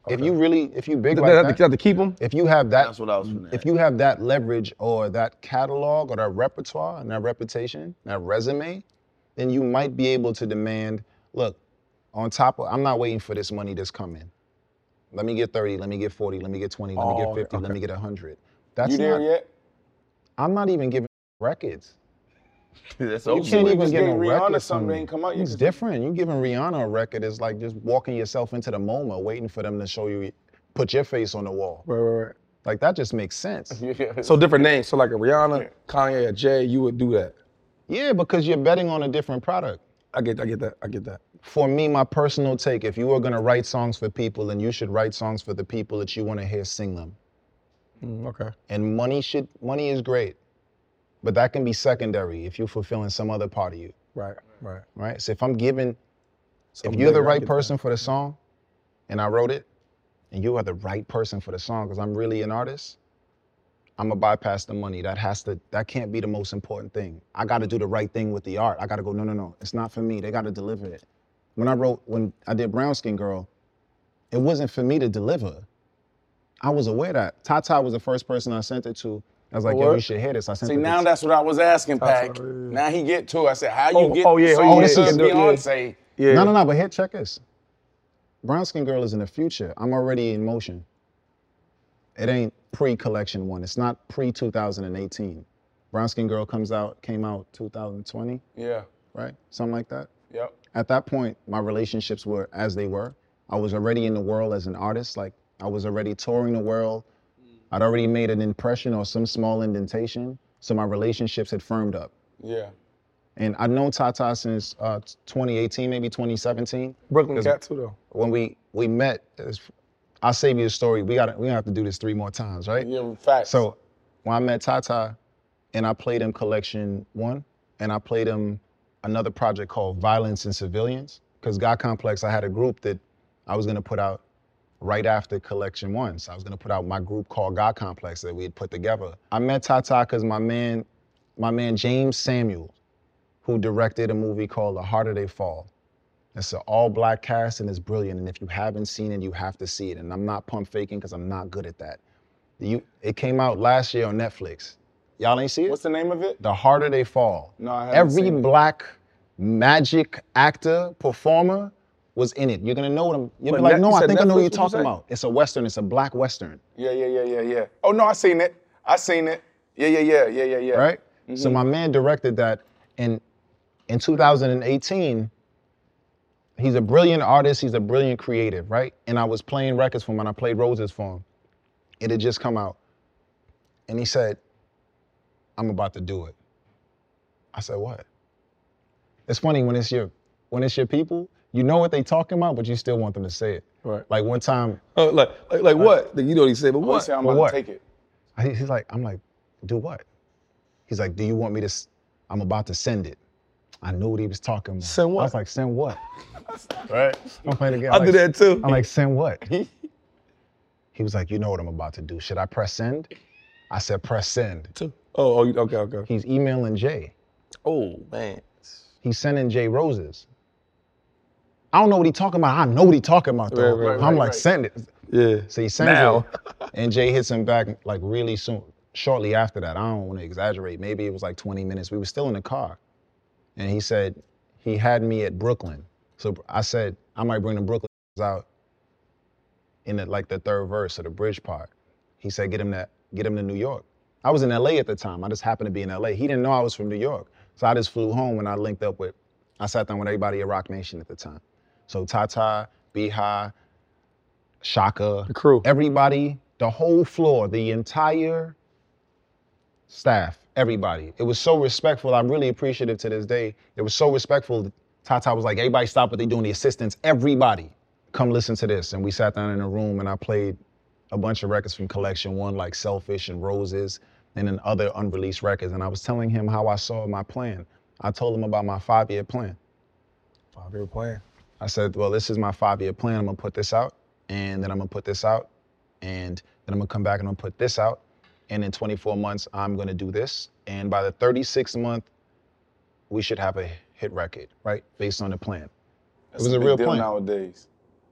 If you big They like have that, to keep them. if you have that, That's what I was finna if you have that leverage or that catalog or that repertoire and that reputation, that resume, then you might be able to demand, look, on top of, I'm not waiting for this money that's coming. Let me get 30, let me get 40, let me get 20, let me get 50, let me get 100. That's you there not, yet? I'm not even giving records. That's You can't even get no Rihanna records something from ain't come out yet. It's different. You giving Rihanna a record is like just walking yourself into the MoMA, waiting for them to show you, put your face on the wall. Right. Like that just makes sense. So different names. So like a Rihanna, Kanye, or Jay, you would do that. Yeah, because you're betting on a different product. I get that. For me, my personal take, if you are gonna write songs for people, then you should write songs for the people that you want to hear sing them. Okay. And money is great, but that can be secondary if you're fulfilling some other part of you. Right. So if I'm giving, Something if you're the bigger, I right get person for the song, and I wrote it, and you are the right person for the song, because I'm really an artist, I'm gonna bypass the money. That can't be the most important thing. I gotta do the right thing with the art. I gotta go, no, it's not for me. They gotta deliver it. When I did Brown Skin Girl, it wasn't for me to deliver. I was aware that. Tata was the first person I sent it to. I was like, yo, you should hear this. I sent See, it now to that's what I was asking, Pac. Now he get to it. I said, how you get yeah, so oh, you this to is- Beyonce? Yeah. No, but here, check this. Brown Skin Girl is in the future. I'm already in motion. It ain't pre-collection one. It's not pre-2018. Brown Skin Girl came out 2020, Yeah. right? Something like that. Yep. At that point, my relationships were as they were. I was already in the world as an artist. Like, I was already touring the world. I'd already made an impression or some small indentation. So my relationships had firmed up. Yeah. And I've known Tata since 2018, maybe 2017. Brooklyn cat too though. When we met, I'll save you a story. We gonna have to do this 3 more times, right? Yeah, facts. So when I met Tata, and I played him Collection 1, and I played him another project called Violence and Civilians, because God Complex, I had a group that I was gonna put out right after Collection 1. So I was gonna put out my group called God Complex that we had put together. I met Tata because my man James Samuel, who directed a movie called The Harder They Fall. It's an all-black cast and it's brilliant. And if you haven't seen it, you have to see it. And I'm not pump faking because I'm not good at that. It came out last year on Netflix. Y'all ain't see it? What's the name of it? The Harder They Fall. No, I haven't Every seen it. black magic actor, performer was in it. You're gonna know what you'll be like, no, I think I know what you're talking about. It's a Western, it's a black Western. Yeah. Oh, no, I seen it. Yeah. Right? So my man directed that, and in 2018, he's a brilliant artist, he's a brilliant creative, right? And I was playing records for him, and I played Roses for him. It had just come out. And he said, I'm about to do it. I said, what? It's funny when it's your people, you know what they talking about, but you still want them to say it. Right. Like one time. Like what? You know what he said, but what? I'm about to take it. I'm like, do what? He's like, do you want me to, I'm about to send it. I knew what he was talking about. Send what? I was like, send what? Right? I'm playing again. I do that too. I'm like, send what? He was like, you know what I'm about to do. Should I press send? I said, press send. Oh, okay. He's emailing Jay. Oh, man. He's sending Jay roses. I don't know what he's talking about. I know what he's talking about, though. I'm like, send it. Yeah. So he sends it, and Jay hits him back like really soon, shortly after that. I don't want to exaggerate. Maybe it was like 20 minutes. We were still in the car. And he said, he had me at Brooklyn. So I said, I might bring the Brooklyn out in the third verse of the bridge part. He said, get him to New York. I was in LA at the time. I just happened to be in LA. He didn't know I was from New York. So I just flew home and I sat down with everybody at Rock Nation at the time. So Tata, B-High, Shaka, the crew, everybody, the whole floor, the entire staff, everybody. It was so respectful. I'm really appreciative to this day. It was so respectful. Tata was like, everybody stop what they're doing, the assistants, everybody, come listen to this. And we sat down in a room and I played a bunch of records from Collection 1, like Selfish and Roses, and then other unreleased records. And I was telling him how I saw my plan. I told him about my 5-year plan. 5-year plan. I said, well, this is my 5-year plan. I'm gonna put this out, and then I'm gonna put this out, and then I'm gonna come back and I'm gonna put this out. And in 24 months, I'm gonna do this. And by the 36th month, we should have a hit record, right? Based on the plan. That's it was a big real deal plan. Nowadays.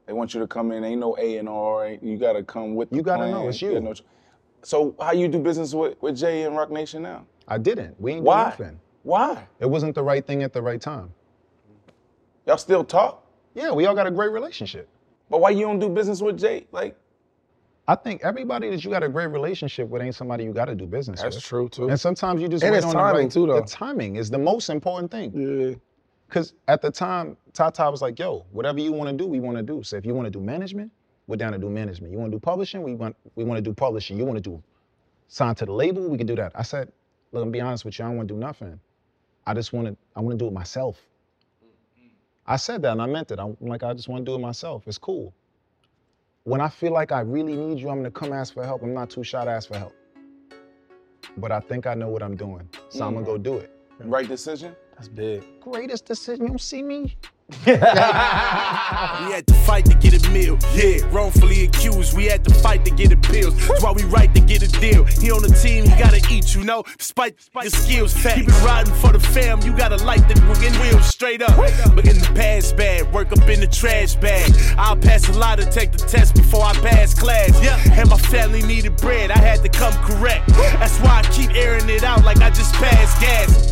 They want you to come in. Ain't no A&R. You got to come with the You gotta plan. know, it's you. So how you do business with Jay and Rock Nation now? I didn't. We ain't Why? do nothing. Why? It wasn't the right thing at the right time. Y'all still talk? Yeah, we all got a great relationship. But why you don't do business with Jay? Like, I think everybody that you got a great relationship with ain't somebody you got to do business with. That's true too. And sometimes you just And wait it's on timing the right. too, though. The timing is the most important thing. Yeah. Because at the time, Tata was like, yo, whatever you want to do, we want to do. So if you want to do management, we're down to do management. You want to do publishing, we want to do publishing. You want to do sign to the label, we can do that. I said, look, I'm gonna be honest with you, I don't want to do nothing. I want to do it myself. I said that and I meant it. I'm like, I just want to do it myself. It's cool. When I feel like I really need you, I'm gonna come ask for help. I'm not too shy to ask for help. But I think I know what I'm doing, so I'm gonna go do it. right decision? That's big. Greatest decision, you don't see me? We had to fight to get a meal. Yeah, wrongfully accused. We had to fight to get appeals. That's why we right to get a deal. He on the team, he gotta eat, you know. Despite your skills, keep it riding for the fam. You gotta light the wheels straight up. But in the past bad, work up in the trash bag. I'll pass a lot to take the test before I pass class. And my family needed bread, I had to come correct. That's why I keep airing it out like I just passed gas.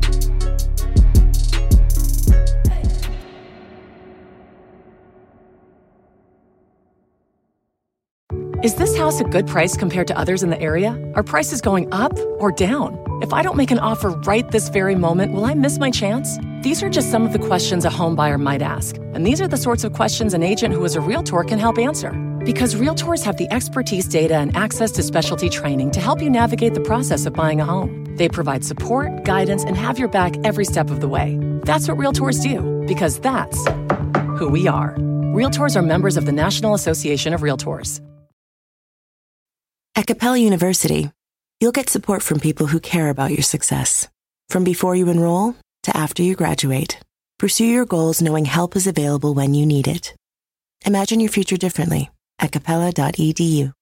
Is this house a good price compared to others in the area? Are prices going up or down? If I don't make an offer right this very moment, will I miss my chance? These are just some of the questions a home buyer might ask. And these are the sorts of questions an agent who is a Realtor can help answer. Because Realtors have the expertise, data, and access to specialty training to help you navigate the process of buying a home. They provide support, guidance, and have your back every step of the way. That's what Realtors do, because that's who we are. Realtors are members of the National Association of Realtors. At Capella University, you'll get support from people who care about your success. From before you enroll to after you graduate, pursue your goals knowing help is available when you need it. Imagine your future differently at capella.edu.